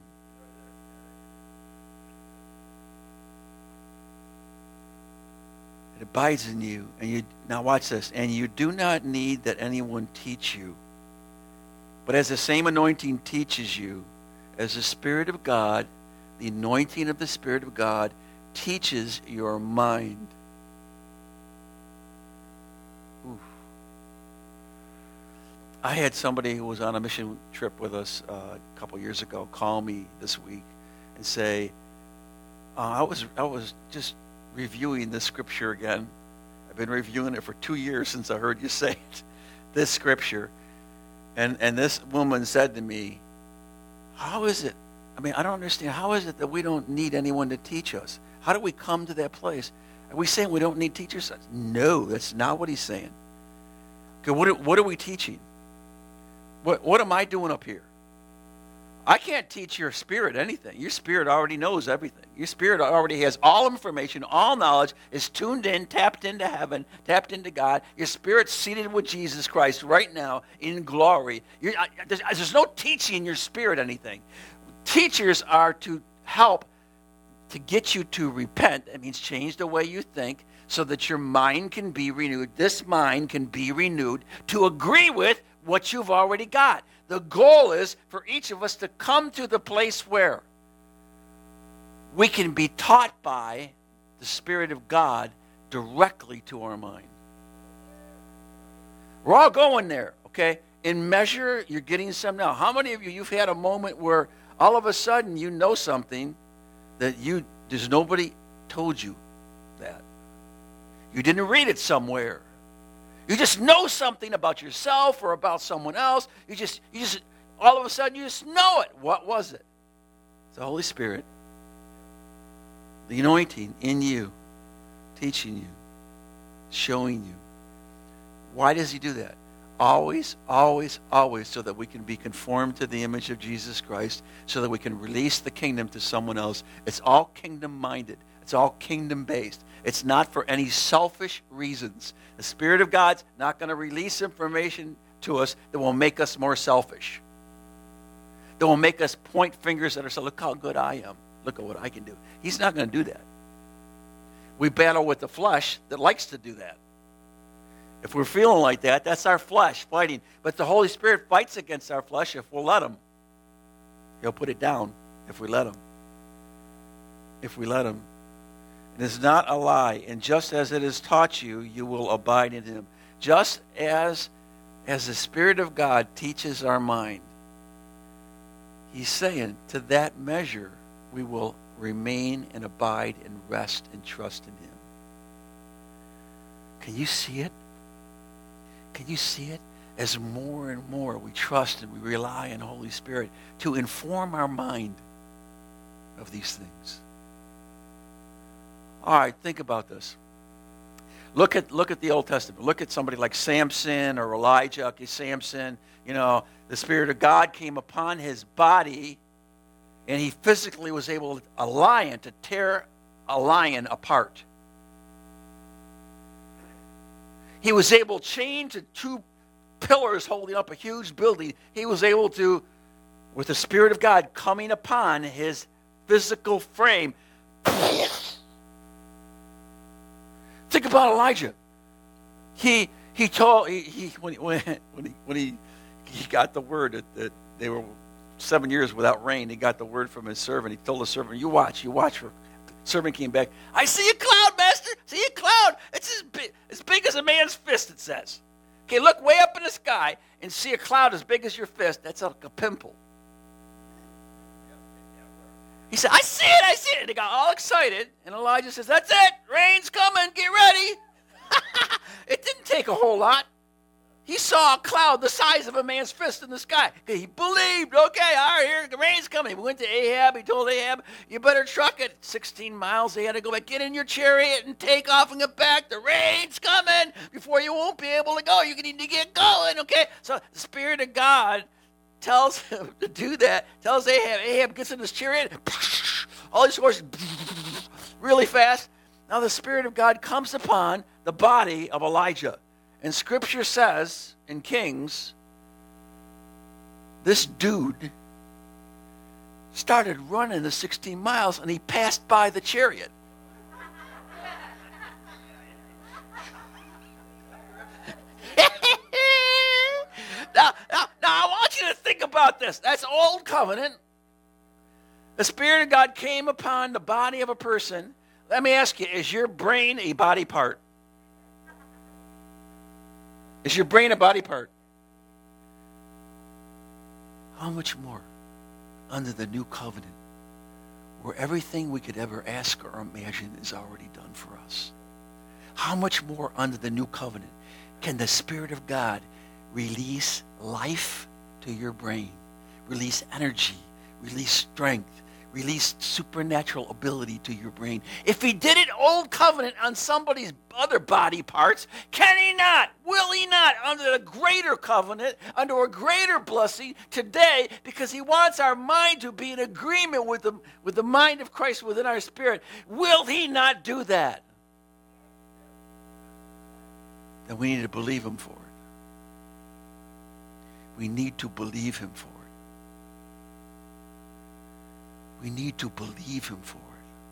Speaker 1: It abides in you. And now watch this. And you do not need that anyone teach you. But as the same anointing teaches you, as the Spirit of God, the anointing of the Spirit of God teaches your mind. Oof. I had somebody who was on a mission trip with us a couple years ago call me this week and say, I was just reviewing this scripture again. I've been reviewing it for 2 years since I heard you say it, this scripture. And this woman said to me, how is it? I mean, I don't understand. How is it that we don't need anyone to teach us? How do we come to that place? Are we saying we don't need teachers? No, that's not what he's saying. Okay, what are we teaching? What am I doing up here? I can't teach your spirit anything. Your spirit already knows everything. Your spirit already has all information, all knowledge, is tuned in, tapped into heaven, tapped into God. Your spirit's seated with Jesus Christ right now in glory. There's no teaching your spirit anything. Teachers are to help to get you to repent. That means change the way you think so that your mind can be renewed. This mind can be renewed to agree with what you've already got. The goal is for each of us to come to the place where we can be taught by the Spirit of God directly to our mind. We're all going there, okay? In measure, you're getting some now. How many of you've had a moment where all of a sudden you know something that there's nobody told you that? You didn't read it somewhere. You just know something about yourself or about someone else. You just all of a sudden you just know it. What was it? It's the Holy Spirit, the anointing in you, teaching you, showing you. Why does he do that? Always, always, always, so that we can be conformed to the image of Jesus Christ, so that we can release the kingdom to someone else. It's all kingdom-minded. It's all kingdom-based. It's not for any selfish reasons. The Spirit of God's not going to release information to us that will make us more selfish, that will make us point fingers at ourselves. Look how good I am. Look at what I can do. He's not going to do that. We battle with the flesh that likes to do that. If we're feeling like that, that's our flesh fighting. But the Holy Spirit fights against our flesh if we'll let him. He'll put it down if we let him. If we let him. It is not a lie. And just as it has taught you, you will abide in him. Just as the Spirit of God teaches our mind, he's saying to that measure, we will remain and abide and rest and trust in him. Can you see it? Can you see it? As more and more we trust and we rely on Holy Spirit to inform our mind of these things. All right, think about this. Look at the Old Testament. Look at somebody like Samson or Elijah. Okay, Samson, the Spirit of God came upon his body, and he physically was able, to tear a lion apart. He was able, chained to two pillars holding up a huge building, he was able to, with the Spirit of God coming upon his physical frame. Think about Elijah. When he got the word that they were 7 years without rain, he got the word from his servant. He told the servant, you watch. The servant came back. I see a cloud, master. See a cloud. It's as big as a man's fist, it says. Okay, look way up in the sky and see a cloud as big as your fist. That's like a pimple. He said, I see it. And they got all excited. And Elijah says, that's it. Rain's coming. Get ready. It didn't take a whole lot. He saw a cloud the size of a man's fist in the sky. He believed, okay, all right, here, the rain's coming. He went to Ahab. He told Ahab, you better truck it. 16 miles. They had to go back. Get in your chariot and take off and get back. The rain's coming. Before you won't be able to go. You need to get going, okay? So the Spirit of God tells him to do that. Tells Ahab. Ahab gets in his chariot. All these horses really fast. Now the Spirit of God comes upon the body of Elijah. And Scripture says in Kings, this dude started running the 16 miles and he passed by the chariot. Now, I want you to think about this. That's Old Covenant. The Spirit of God came upon the body of a person. Let me ask you, is your brain a body part? Is your brain a body part? How much more under the new covenant, where everything we could ever ask or imagine is already done for us? How much more under the new covenant can the Spirit of God release life to your brain, release energy, release strength, release supernatural ability to your brain. If he did it old covenant on somebody's other body parts, can he not, will he not, under a greater covenant, under a greater blessing today, because he wants our mind to be in agreement with the mind of Christ within our spirit, will he not do that? Then we need to believe him for it. We need to believe him for it. We need to believe him for it.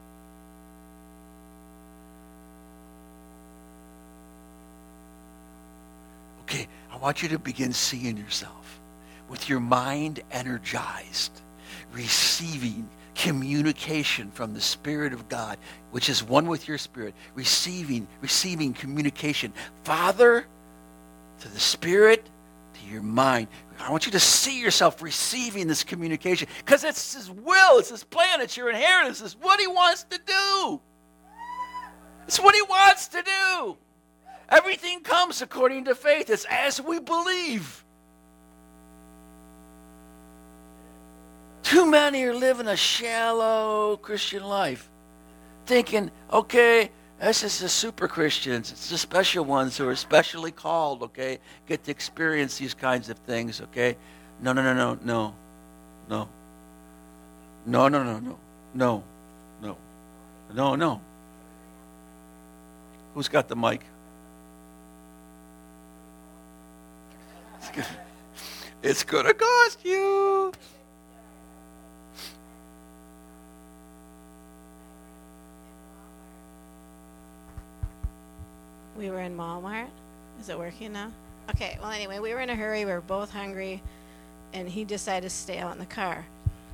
Speaker 1: Okay, I want you to begin seeing yourself with your mind energized, receiving communication from the Spirit of God, which is one with your spirit, receiving communication. Father, to the Spirit, to your mind. I want you to see yourself receiving this communication, because it's his will, it's his plan, it's your inheritance, it's what he wants to do. It's what he wants to do. Everything comes according to faith. It's as we believe. Too many are living a shallow Christian life, thinking, okay, this is the super Christians. It's the special ones who are specially called, okay, get to experience these kinds of things, okay? No. Who's got the mic? It's going to cost you.
Speaker 3: We were in Walmart. Is it working now? Okay, well, anyway, we were in a hurry. We were both hungry, and he decided to stay out in the car.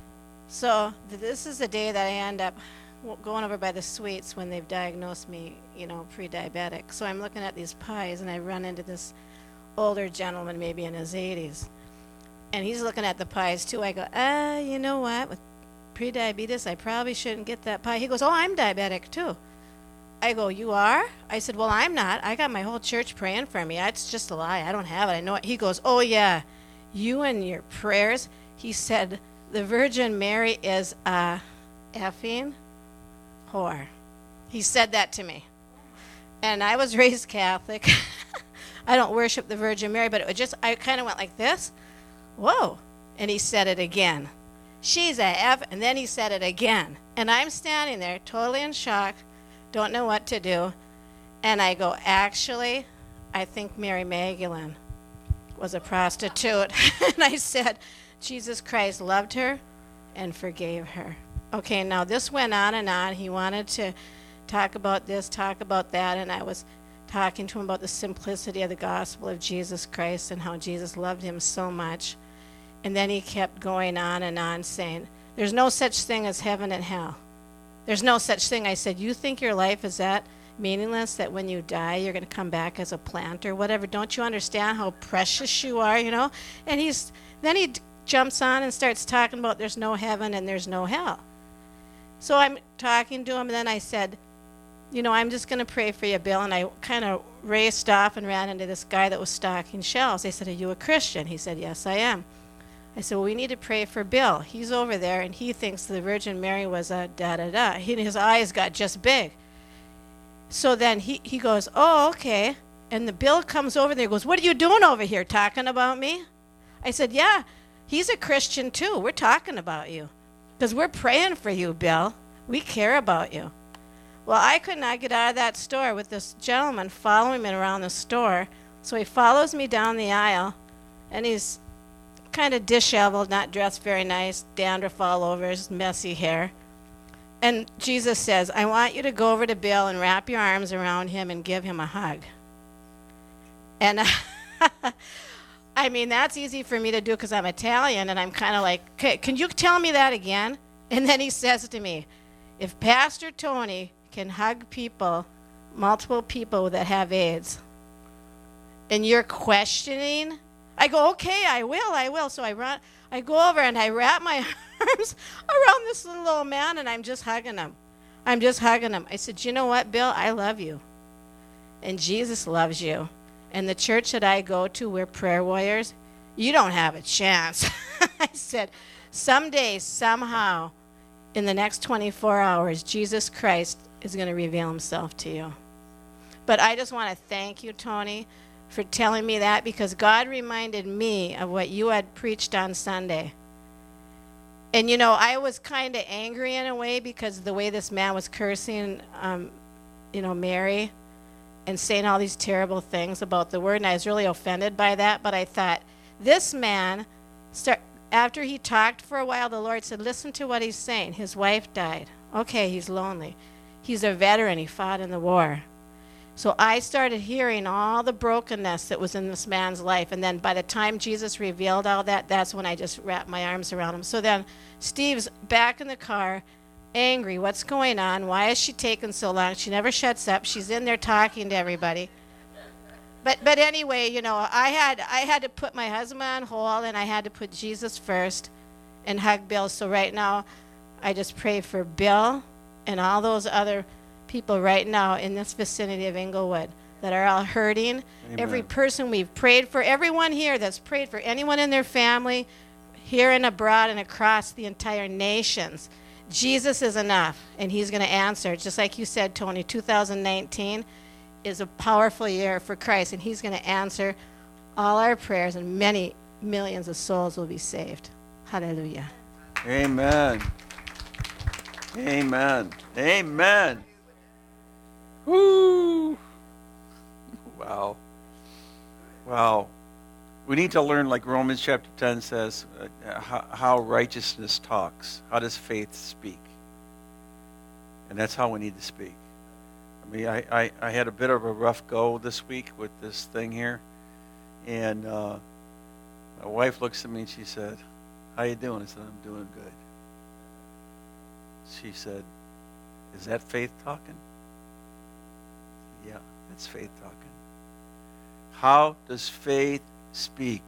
Speaker 3: So this is the day that I end up going over by the sweets when they've diagnosed me, pre-diabetic. So I'm looking at these pies, and I run into this older gentleman, maybe in his 80s. And he's looking at the pies, too. I go, you know what? With pre-diabetes, I probably shouldn't get that pie. He goes, oh, I'm diabetic, too. I go, you are? I said, well, I'm not. I got my whole church praying for me. It's just a lie. I don't have it. I know it. He goes, oh, yeah, you and your prayers. He said, the Virgin Mary is a effing whore. He said that to me. And I was raised Catholic. I don't worship the Virgin Mary, but I kind of went like this. Whoa. And he said it again. She's a F. And then he said it again. And I'm standing there totally in shock. Don't know what to do. And I go, actually, I think Mary Magdalene was a prostitute. And I said, Jesus Christ loved her and forgave her. Okay, now this went on and on. He wanted to talk about this, talk about that, and I was talking to him about the simplicity of the gospel of Jesus Christ and how Jesus loved him so much. And then he kept going on and on saying, there's no such thing as heaven and hell. There's no such thing. I said, you think your life is that meaningless, that when you die you're going to come back as a plant or whatever? Don't you understand how precious you are, And then he jumps on and starts talking about there's no heaven and there's no hell. So I'm talking to him, and then I said, I'm just going to pray for you, Bill. And I kind of raced off and ran into this guy that was stocking shelves. I said, are you a Christian? He said, yes, I am. I said, well, we need to pray for Bill. He's over there, and he thinks the Virgin Mary was a da-da-da. His eyes got just big. So then he goes, oh, okay. And the Bill comes over there and goes, what are you doing over here, talking about me? I said, yeah, he's a Christian too. We're talking about you because we're praying for you, Bill. We care about you. Well, I could not get out of that store with this gentleman following me around the store. So he follows me down the aisle, and he's kind of disheveled, not dressed very nice, dandruff all over his messy hair. And Jesus says, I want you to go over to Bill and wrap your arms around him and give him a hug. And I mean, that's easy for me to do because I'm Italian, and I'm kind of like, okay, can you tell me that again? And then he says to me, if Pastor Tony can hug people, multiple people that have AIDS, and you're questioning, I go, okay, I will. So I go over and I wrap my arms around this little old man, and I'm just hugging him. I said, you know what, Bill? I love you. And Jesus loves you. And the church that I go to, we're prayer warriors. You don't have a chance. I said, someday, somehow, in the next 24 hours, Jesus Christ is going to reveal himself to you. But I just want to thank you, Tony, for telling me that, because God reminded me of what you had preached on Sunday. And, you know, I was kind of angry in a way because the way this man was cursing, Mary and saying all these terrible things about the word, and I was really offended by that. But I thought, this man, after he talked for a while, the Lord said, listen to what he's saying. His wife died. Okay, he's lonely. He's a veteran. He fought in the war. So I started hearing all the brokenness that was in this man's life. And then by the time Jesus revealed all that, that's when I just wrapped my arms around him. So then Steve's back in the car, angry. What's going on? Why is she taking so long? She never shuts up. She's in there talking to everybody. But anyway, you know, I had to put my husband on hold, and I had to put Jesus first and hug Bill. So right now, I just pray for Bill and all those other people right now in this vicinity of Englewood that are all hurting.
Speaker 1: Amen.
Speaker 3: Every person we've prayed for, everyone here that's prayed for anyone in their family, here and abroad and across the entire nations. Jesus is enough, and he's going to answer. Just like you said, Tony, 2019 is a powerful year for Christ, and he's going to answer all our prayers, and many millions of souls will be saved. Hallelujah.
Speaker 1: Amen. Amen. Amen. Woo! Wow. Wow. We need to learn, like Romans chapter 10 says, how righteousness talks. How does faith speak? And that's how we need to speak. I mean, I had a bit of a rough go this week with this thing here. And my wife looks at me and she said, how you doing? I said, I'm doing good. She said, is that faith talking? Yeah, that's faith talking. How does faith speak?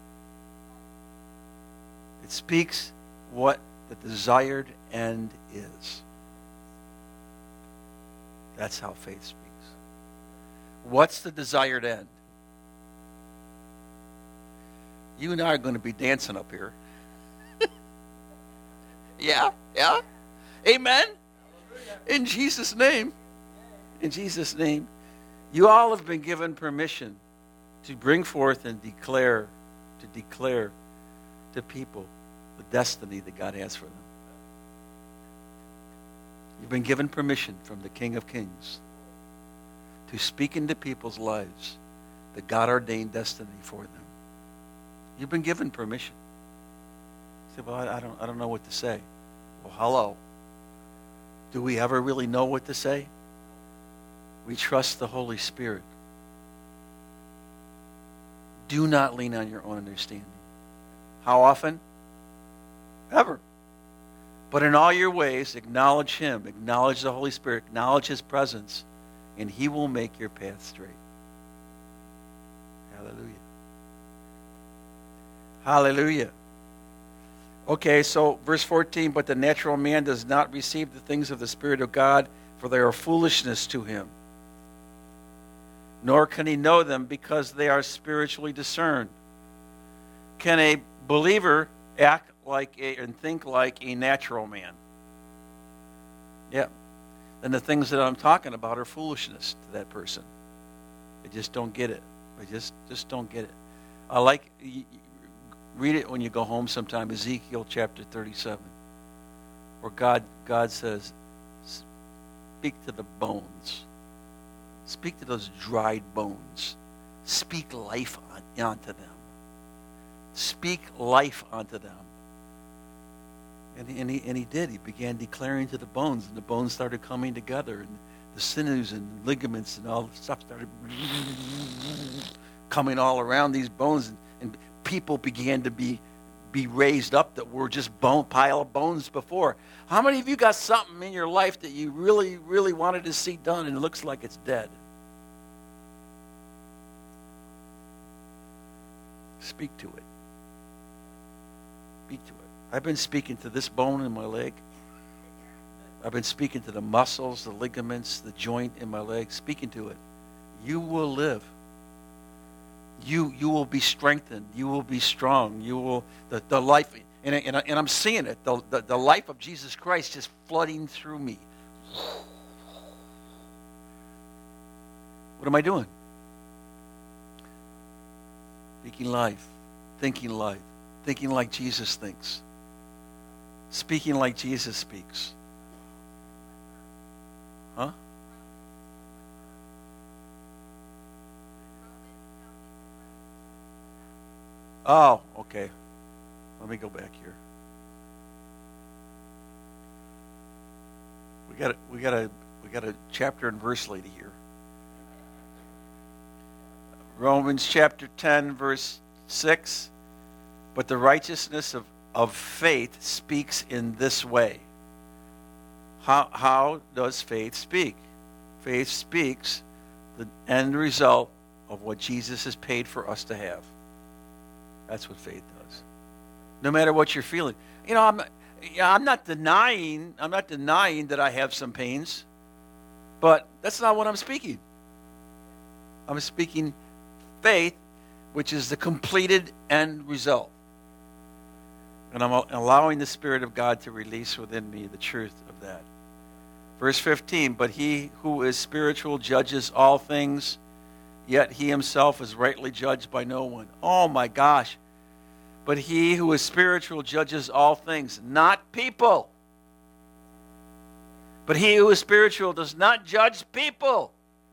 Speaker 1: It speaks what the desired end is. That's how faith speaks. What's the desired end? You and I are going to be dancing up here. Yeah. Amen. In Jesus' name. In Jesus' name. You all have been given permission to bring forth and declare to people the destiny that God has for them. You've been given permission from the King of Kings to speak into people's lives the God-ordained destiny for them. You've been given permission. You say, well, I don't know what to say. Well, hello. Do we ever really know what to say? We trust the Holy Spirit. Do not lean on your own understanding. How often? Ever. But in all your ways, acknowledge Him, acknowledge the Holy Spirit, acknowledge His presence, and He will make your path straight. Hallelujah. Hallelujah. Okay, so verse 14, but the natural man does not receive the things of the Spirit of God, for they are foolishness to him. Nor can he know them because they are spiritually discerned. Can a believer act like and think like a natural man? Yeah. Then the things that I'm talking about are foolishness to that person. They just don't get it. They just don't get it. Read it when you go home sometime, Ezekiel chapter 37, where God says, speak to the bones. Speak to those dried bones. Speak life onto them. Speak life onto them. And he did. He began declaring to the bones, and the bones started coming together, and the sinews and ligaments and all the stuff started coming all around these bones, and people began to be raised up that were just pile of bones before. How many of you got something in your life that you really, really wanted to see done and it looks like it's dead? Speak to it. Speak to it. I've been speaking to this bone in my leg. I've been speaking to the muscles, the ligaments, the joint in my leg, speaking to it. You will live. You will be strengthened. You will be strong. You will the life And I'm seeing it, the life of Jesus Christ just flooding through me. What am I doing? Speaking life, thinking like Jesus thinks, speaking like Jesus speaks. Huh? Oh, okay. Let me go back here. We got a chapter and verse lady here. Romans chapter 10, verse 6. But the righteousness of faith speaks in this way. How does faith speak? Faith speaks the end result of what Jesus has paid for us to have. That's what faith does. No matter what you're feeling. You know, I'm not denying that I have some pains, but that's not what I'm speaking. I'm speaking faith, which is the completed end result. And I'm allowing the Spirit of God to release within me the truth of that. Verse 15, but he who is spiritual judges all things, yet he himself is rightly judged by no one. Oh my gosh. But he who is spiritual judges all things, not people. But he who is spiritual does not judge people.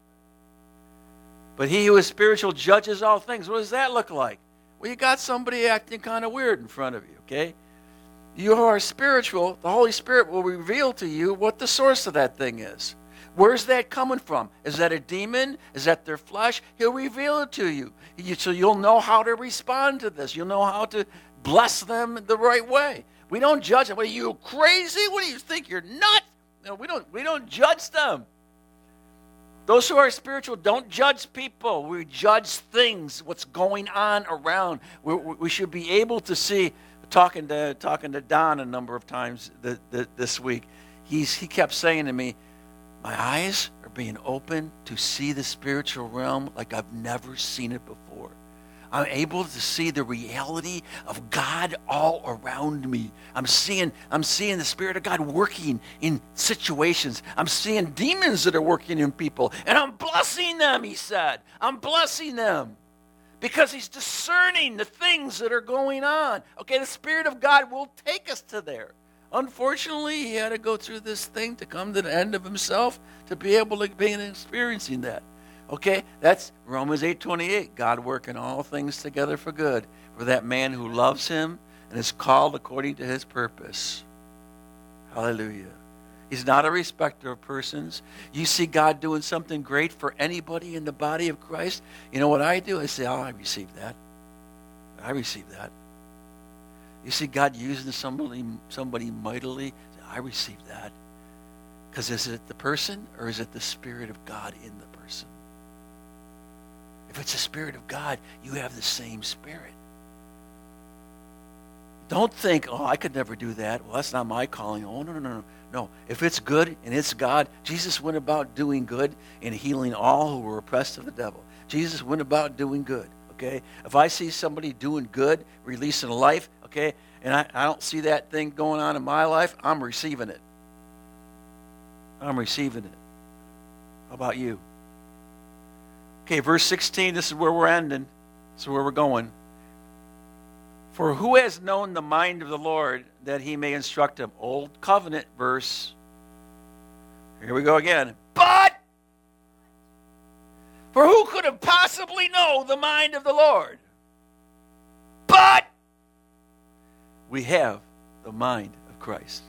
Speaker 1: But he who is spiritual judges all things. What does that look like? Well, you got somebody acting kind of weird in front of you, okay? You are spiritual. The Holy Spirit will reveal to you what the source of that thing is. Where's that coming from? Is that a demon? Is that their flesh? He'll reveal it to you. So you'll know how to respond to this. You'll know how to bless them the right way. We don't judge them. What are you, crazy? What do you think? You're nuts? No, we don't judge them. Those who are spiritual don't judge people. We judge things, what's going on around. We should be able to see, talking to Don a number of times this week, he kept saying to me, my eyes are being opened to see the spiritual realm like I've never seen it before. I'm able to see the reality of God all around me. I'm seeing the Spirit of God working in situations. I'm seeing demons that are working in people. And I'm blessing them, he said. I'm blessing them. Because he's discerning the things that are going on. Okay, the Spirit of God will take us to there. Unfortunately, he had to go through this thing to come to the end of himself to be able to be experiencing that. Okay, that's Romans 8:28. God working all things together for good for that man who loves him and is called according to his purpose. Hallelujah. He's not a respecter of persons. You see God doing something great for anybody in the body of Christ. You know what I do? I say, oh, I received that. I received that. You see God using somebody mightily. I received that. Because is it the person or is it the Spirit of God in the person? If it's the Spirit of God, you have the same Spirit. Don't think, oh, I could never do that. Well, that's not my calling. Oh, no. No, if it's good and it's God, Jesus went about doing good and healing all who were oppressed of the devil. Jesus went about doing good, okay? If I see somebody doing good, releasing life, okay, and I don't see that thing going on in my life, I'm receiving it. I'm receiving it. How about you? Okay, verse 16, this is where we're ending. This is where we're going. For who has known the mind of the Lord that he may instruct him? Old covenant verse. Here we go again. But for who could have possibly known the mind of the Lord? But we have the mind of Christ.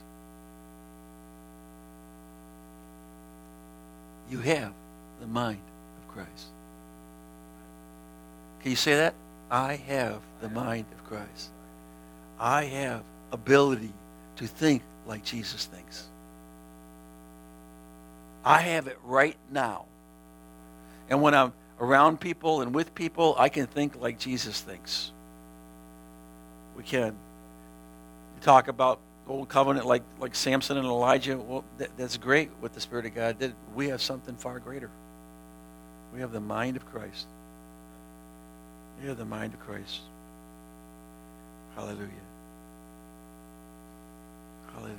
Speaker 1: You have the mind of Christ. Can you say that? I have the mind of Christ. I have ability to think like Jesus thinks. I have it right now. And when I'm around people and with people, I can think like Jesus thinks. We can. You talk about old covenant like Samson and Elijah. Well, that's great what the Spirit of God did. We have something far greater. We have the mind of Christ. We have the mind of Christ. Hallelujah. Hallelujah.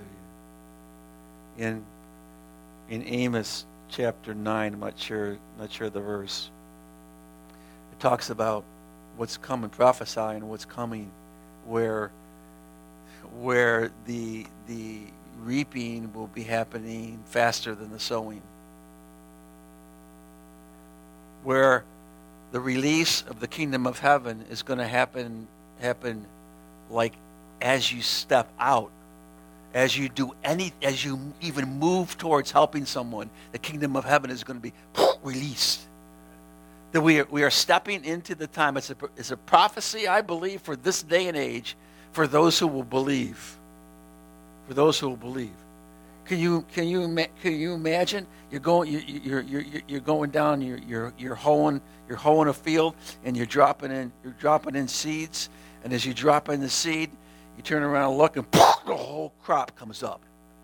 Speaker 1: In Amos chapter 9, I'm not sure the verse. It talks about what's coming, prophesying what's coming, where the reaping will be happening faster than the sowing. Where the release of the kingdom of heaven is going to happen like as you step out, as you even move towards helping someone, the kingdom of heaven is going to be released. That we are stepping into the time. It's a prophecy, I believe, for this day and age, for those who will believe. For those who will believe. Can you imagine? You're going down. You're hoeing a field, and you're dropping in seeds. And as you drop in the seed, you turn around and look, and the whole crop comes up.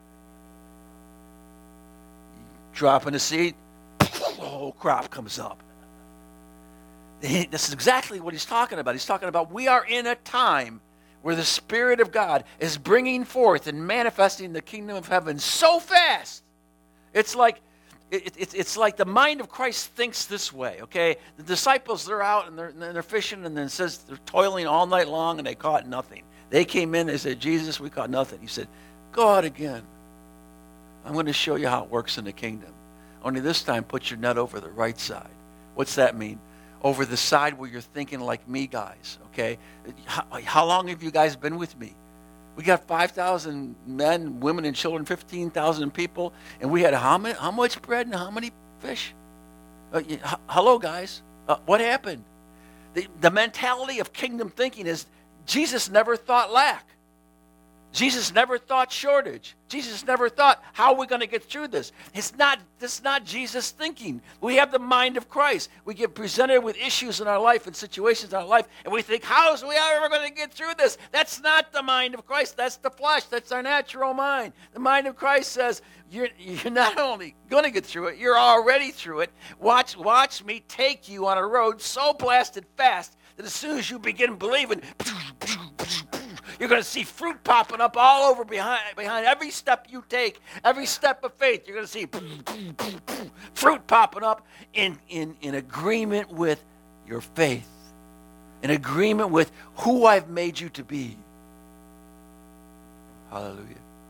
Speaker 1: You drop in the seed, the whole crop comes up. This is exactly what he's talking about. He's talking about we are in a time where the Spirit of God is bringing forth and manifesting the kingdom of heaven so fast. It's like the mind of Christ thinks this way, okay? The disciples, they're out and they're fishing, and then it says they're toiling all night long and they caught nothing. They came in, they said, Jesus, we caught nothing. He said, go out again. I'm going to show you how it works in the kingdom. Only this time, put your net over the right side. What's that mean? Over the side where you're thinking like me, guys, okay? How long have you guys been with me? We got 5,000 men, women, and children, 15,000 people, and we had how much bread and how many fish? Hello, guys. What happened? The mentality of kingdom thinking is Jesus never thought lack. Jesus never thought shortage. Jesus never thought, how are we going to get through this? This is not Jesus thinking. We have the mind of Christ. We get presented with issues in our life and situations in our life, and we think, how is we ever going to get through this? That's not the mind of Christ. That's the flesh. That's our natural mind. The mind of Christ says, you're not only going to get through it, you're already through it. Watch me take you on a road so blasted fast that as soon as you begin believing, you're going to see fruit popping up all over behind every step you take, every step of faith. You're going to see fruit popping up in agreement with your faith, in agreement with who I've made you to be. Hallelujah.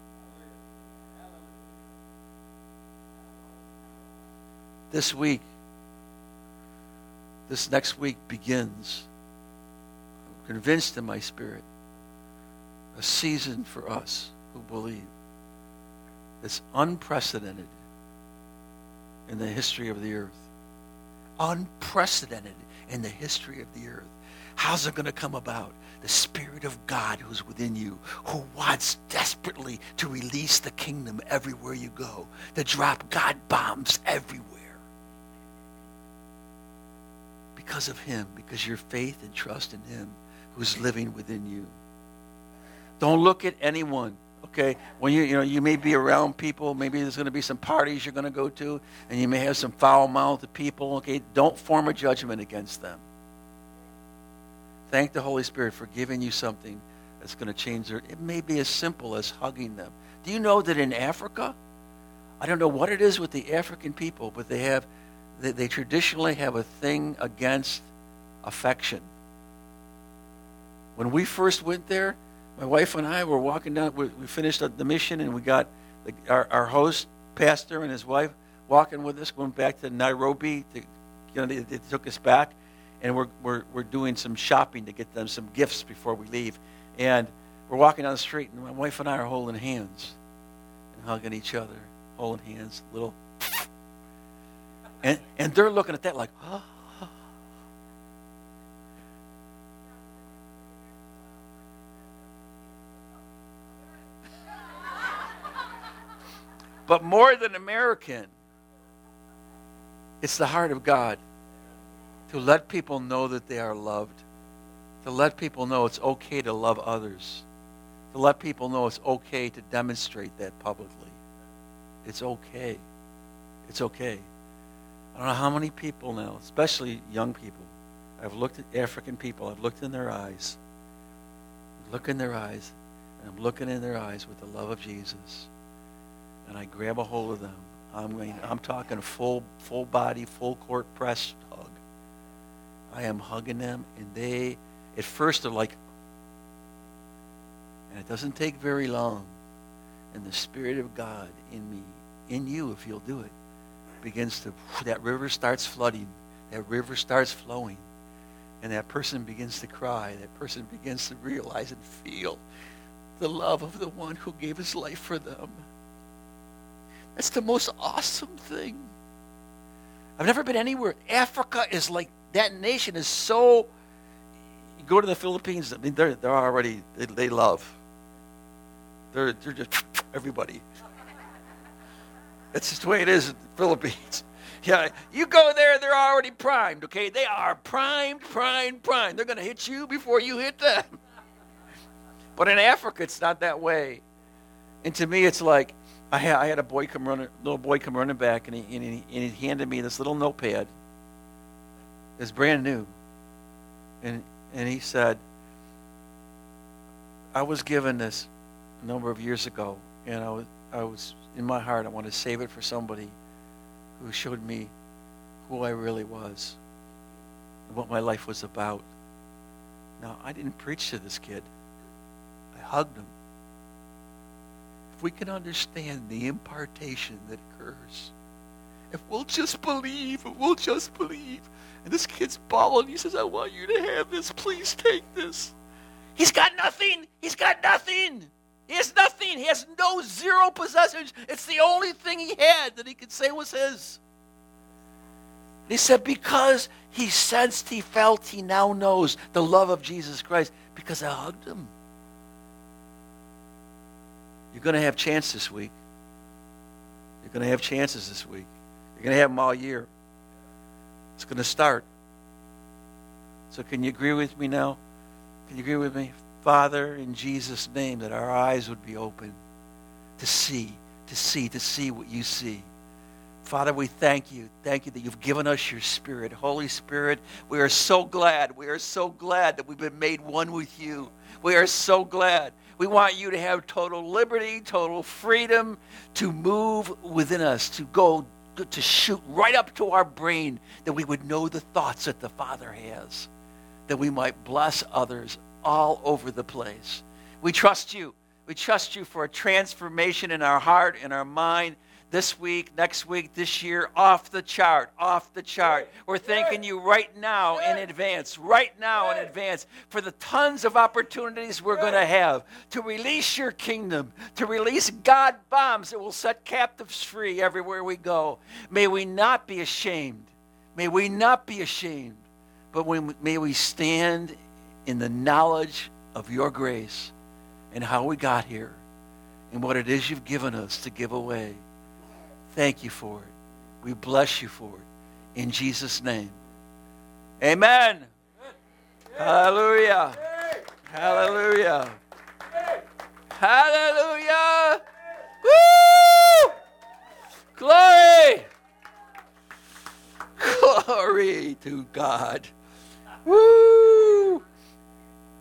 Speaker 1: This next week begins, I'm convinced in my spirit, a season for us who believe that's unprecedented in the history of the earth. Unprecedented in the history of the earth. How's it going to come about? The Spirit of God who's within you, who wants desperately to release the kingdom everywhere you go, to drop God bombs everywhere. Because of Him, because your faith and trust in Him who's living within you. Don't look at anyone, okay? When you may be around people, maybe there's going to be some parties you're going to go to, and you may have some foul-mouthed people, okay? Don't form a judgment against them. Thank the Holy Spirit for giving you something that's going to change their... It may be as simple as hugging them. Do you know that in Africa, I don't know what it is with the African people, but they traditionally have a thing against affection. When we first went there, my wife and I were walking down, we finished the mission, and we got our host, pastor, and his wife walking with us, going back to Nairobi. They took us back, and we're doing some shopping to get them some gifts before we leave. And we're walking down the street, and my wife and I are holding hands and hugging each other, holding hands, little. And they're looking at that like, oh. But more than American, it's the heart of God to let people know that they are loved, to let people know it's okay to love others, to let people know it's okay to demonstrate that publicly. It's okay. It's okay. I don't know how many people now, especially young people, I've looked at African people, I've looked in their eyes, look in their eyes, And I'm looking in their eyes with the love of Jesus. And I grab a hold of them. I'm talking full body, full court press hug. I am hugging them, and they, at first, they're like, and it doesn't take very long. And the Spirit of God in me, in you, if you'll do it, begins to, that river starts flooding. That river starts flowing. And that person begins to cry. That person begins to realize and feel the love of the one who gave his life for them. That's the most awesome thing. I've never been anywhere. Africa is like, that nation is so, you go to the Philippines, I mean, they're already, they love. They're just everybody. That's just the way it is in the Philippines. Yeah, you go there, they're already primed, okay? They are primed. They're going to hit you before you hit them. But in Africa, it's not that way. And to me, it's like, I had a little boy come running back, and he handed me this little notepad. It's brand new. And he said, I was given this a number of years ago, and I was in my heart, I want to save it for somebody who showed me who I really was and what my life was about. Now, I didn't preach to this kid. I hugged him. If we can understand the impartation that occurs, if we'll just believe, and this kid's bawling, he says, I want you to have this, please take this. He's got nothing. He has nothing. He has zero possessions. It's the only thing he had that he could say was his. And he said, because he sensed, he felt, he now knows the love of Jesus Christ, because I hugged him. You're going to have chances this week. You're going to have chances this week. You're going to have them all year. It's going to start. So can you agree with me now? Can you agree with me? Father, in Jesus' name, that our eyes would be open to see what you see. Father, we thank you. Thank you that you've given us your Spirit. Holy Spirit, we are so glad. We are so glad that we've been made one with you. We are so glad. We want you to have total liberty, total freedom to move within us, to shoot right up to our brain, that we would know the thoughts that the Father has, that we might bless others all over the place. We trust you. We trust you for a transformation in our heart, in our mind, this week, next week, this year, off the chart. We're thanking you right now in advance, for the tons of opportunities we're going to have to release your kingdom, to release God bombs that will set captives free everywhere we go. May we not be ashamed. But may we stand in the knowledge of your grace and how we got here and what it is you've given us to give away. Thank you for it. We bless you for it. In Jesus' name. Amen. Hallelujah. Hallelujah. Hallelujah. Woo! Glory. Glory to God. Woo!